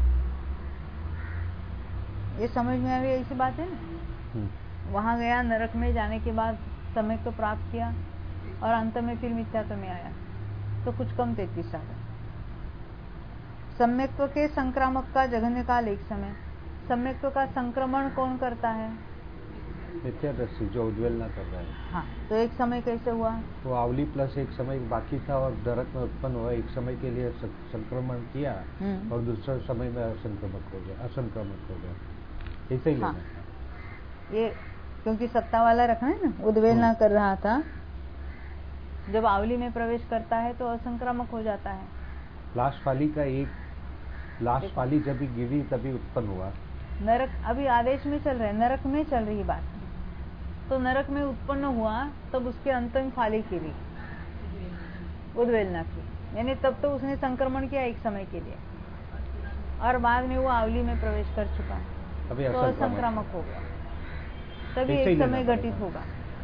ये समझ में आई ऐसी बात है ना। वहां गया, नरक में जाने के बाद सम्यक को प्राप्त किया और अंत में फिर मिथ्यात्व में आया, तो कुछ कम तैतीस सागर। सम्यक्त्व के संक्रामक का जघन्य काल एक समय, सम्यक्त्व का संक्रमण कौन करता है? मिथ्यादृष्टि, जो उद्वेलना कर रहा है। हाँ, तो एक समय कैसे हुआ? वो आवली प्लस एक समय बाकी था और नरक में उत्पन्न हुआ, एक समय के लिए संक्रमण किया और दूसरे समय में असंक्रमक हो गया, असंक्रमक हो गया, ऐसे ही हाँ, लेना। ये क्योंकि सत्ता वाला रखना है ना, उद्वेलना कर रहा था, जब आवली में प्रवेश करता है तो असंक्रामक हो जाता है। लास्ट फाली का एक, लास्ट फाली जब भी गिरी तभी उत्पन्न हुआ। नरक अभी आदेश में चल रहे, नरक में चल रही बात, तो नरक में उत्पन्न हुआ तब उसके अंतिम फाली गिरी उद्वेलना की, यानी तब तो उसने संक्रमण किया एक समय के लिए, और बाद में वो आवली में प्रवेश कर चुका, तो असंक्रामक हो गया, तभी एक समय घटित होगा।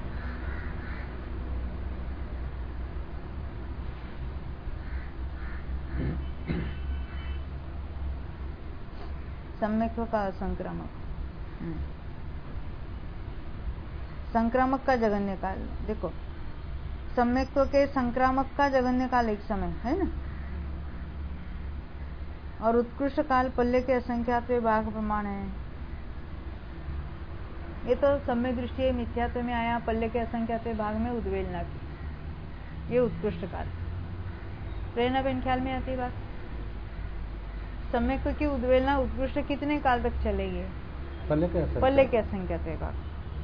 सम्यक्त्व का असंक्रामक, संक्रामक का जघन्य काल, देखो सम्यक्त्व के संक्रामक का जघन्य काल एक समय है ना, और उत्कृष्ट काल पल्ले के असंख्यात्व भाग प्रमाण है। ये तो सम्यक दृष्टि मिथ्यात्व में आया, पल्ले के असंख्यात्व भाग में उद्वेलना की, ये उत्कृष्ट काल। प्रेरणा बहन ख्याल में आती बात? सम्यक्त्व की उद्वेलना उत्कृष्ट कितने काल तक चलेगी? पल्ले के असंख्यात्व भाग।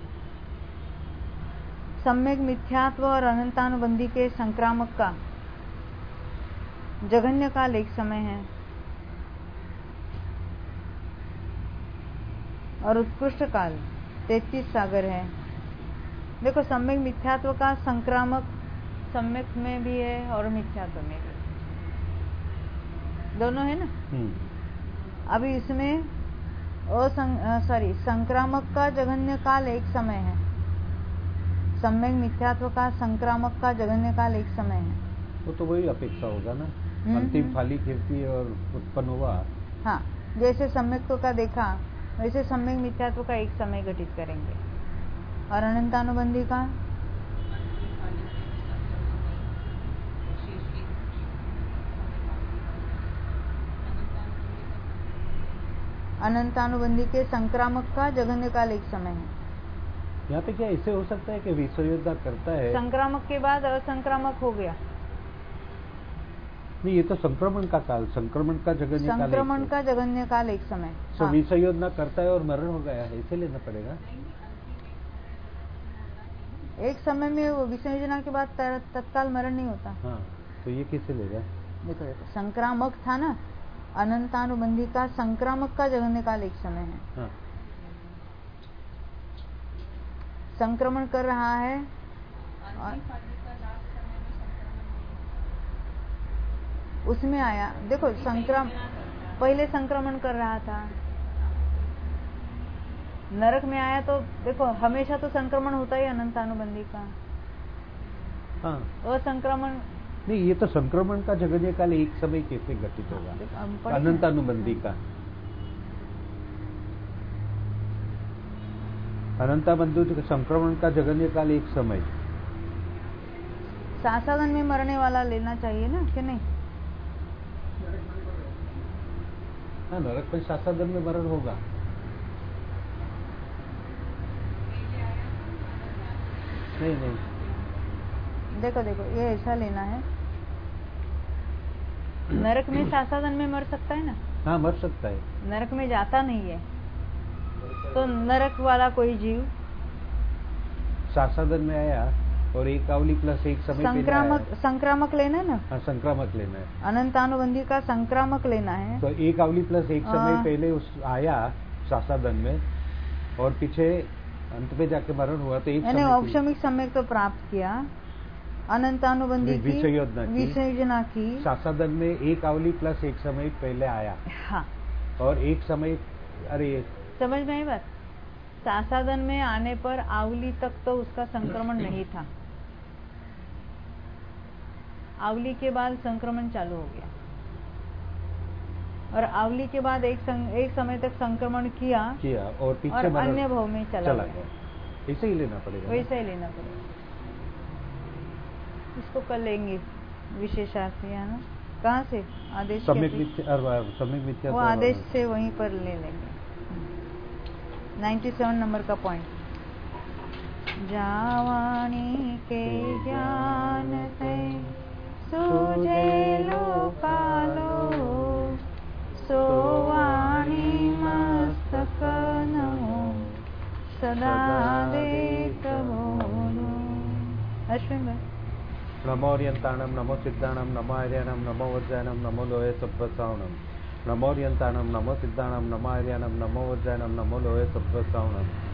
सम्यक मिथ्यात्व और अनंतानुबंधी के संक्रामक का जघन्य काल एक समय है, और उत्कृष्ट काल तैतीस सागर है। देखो, सम्यक मिथ्यात्व का संक्रामक सम्यक में भी है और मिथ्यात्व में भी, दोनों है ना। अभी इसमें असंग सॉरी संक्रामक का जघन्य काल एक समय है, सम्यक मिथ्यात्व का संक्रामक का जघन्य काल एक समय है। वो तो वही अपेक्षा होगा ना, अंतिम फाली गिरती और उत्पन्न हुआ। हाँ, जैसे सम्यक्त्व का देखा वैसे सम्यक मिथ्यात्व का एक समय घटित करेंगे, और अनंतानुबंधी का अनंतानुबंधी के संक्रामक का जघन्य काल एक समय है। यहाँ पे क्या ऐसे हो सकता है कि विश्वयोद्धा करता है, संक्रामक के बाद असंक्रामक हो गया? नहीं, ये तो संक्रमण का काल, संक्रमण का जघन्य काल, संक्रमण का जघन्य काल एक समय। तो हाँ। विषयोद्धा करता है और मरण हो गया है, ऐसे लेना पड़ेगा। एक समय में वो विसर्जना के बाद तत्काल मरण नहीं होता। हाँ, तो ये कैसे लेगा? देखो देखो, संक्रामक था ना, अनंतानुबंधी का संक्रामक का जघन्य काल एक समय है। हाँ। संक्रमण कर रहा है और उसमें आया, देखो संक्रमण पहले संक्रमण कर रहा था, नरक में आया, तो देखो हमेशा तो संक्रमण होता ही अनंतानुबंधी का। हाँ। और संक्रमण नहीं, ये तो संक्रमण का जघन्य काल एक समय कैसे घटित होगा? अनंतानुबंधी का अनंता बंधु संक्रमण का जघन्य काल एक समय। सासादन में मरने वाला लेना चाहिए ना कि नहीं? हाँ, नरक में सासादन में मरण होगा। नहीं नहीं, देखो देखो, ये ऐसा लेना है, नरक में सासादन में मर सकता है ना? हाँ, मर सकता है। नरक में जाता नहीं है, तो नरक वाला कोई जीव सासादन में आया और एक कावली प्लस एक समय संक्रामक संक्रामक लेना है ना? हाँ, संक्रामक लेना है। अनंतानुबंधी का संक्रामक लेना है। तो एक कावली प्लस एक समय हाँ। पहले उस आया सासादन में और पीछे अंत में जाके मरण हुआ, तो एक यानी समय औपशमिक सम्यक तो प्राप्त किया, अनंतानुबंधी की विसंयोजना की, विसंयोजना की। सासादन में एक कावली प्लस एक समय पहले आया। हाँ, और एक समय, अरे समझ में आई बात? सासादन में आने पर आवली तक तो उसका संक्रमण नहीं था, आवली के बाद संक्रमण चालू हो गया, और आवली के बाद एक सं, एक समय तक संक्रमण किया किया और पीछे और मरण अन्य भाव में चला, चला गया। गया। ऐसे ही लेना पड़ेगा। वैसा ही लेना पड़ेगा। इसको कर लेंगे विशेषार्थ, है ना? कहाँ से? आदेश के सम्यक अति- मिथ्या, और सम्यक मिथ्या वो तो- आदेश से वहीं पर ले लेंगे। सत्तानवे नंबर का पॉइंट। जावानी के ज्ञान है सूझे लोकालो, सोवाणी मस्तक नमो सदा देखो। अश्विन भाई, नमो अर्यंताणम, नमो सिद्धाणम, नमो आर्याणम, नमो वज्रायणम, नमो लोहे सप्तसावणम। नमो अर्यंताणम, नमो सिद्धाणम, नमो आर्याणम, नमो वज्रायणम, नमो लोहे सप्तसावणम।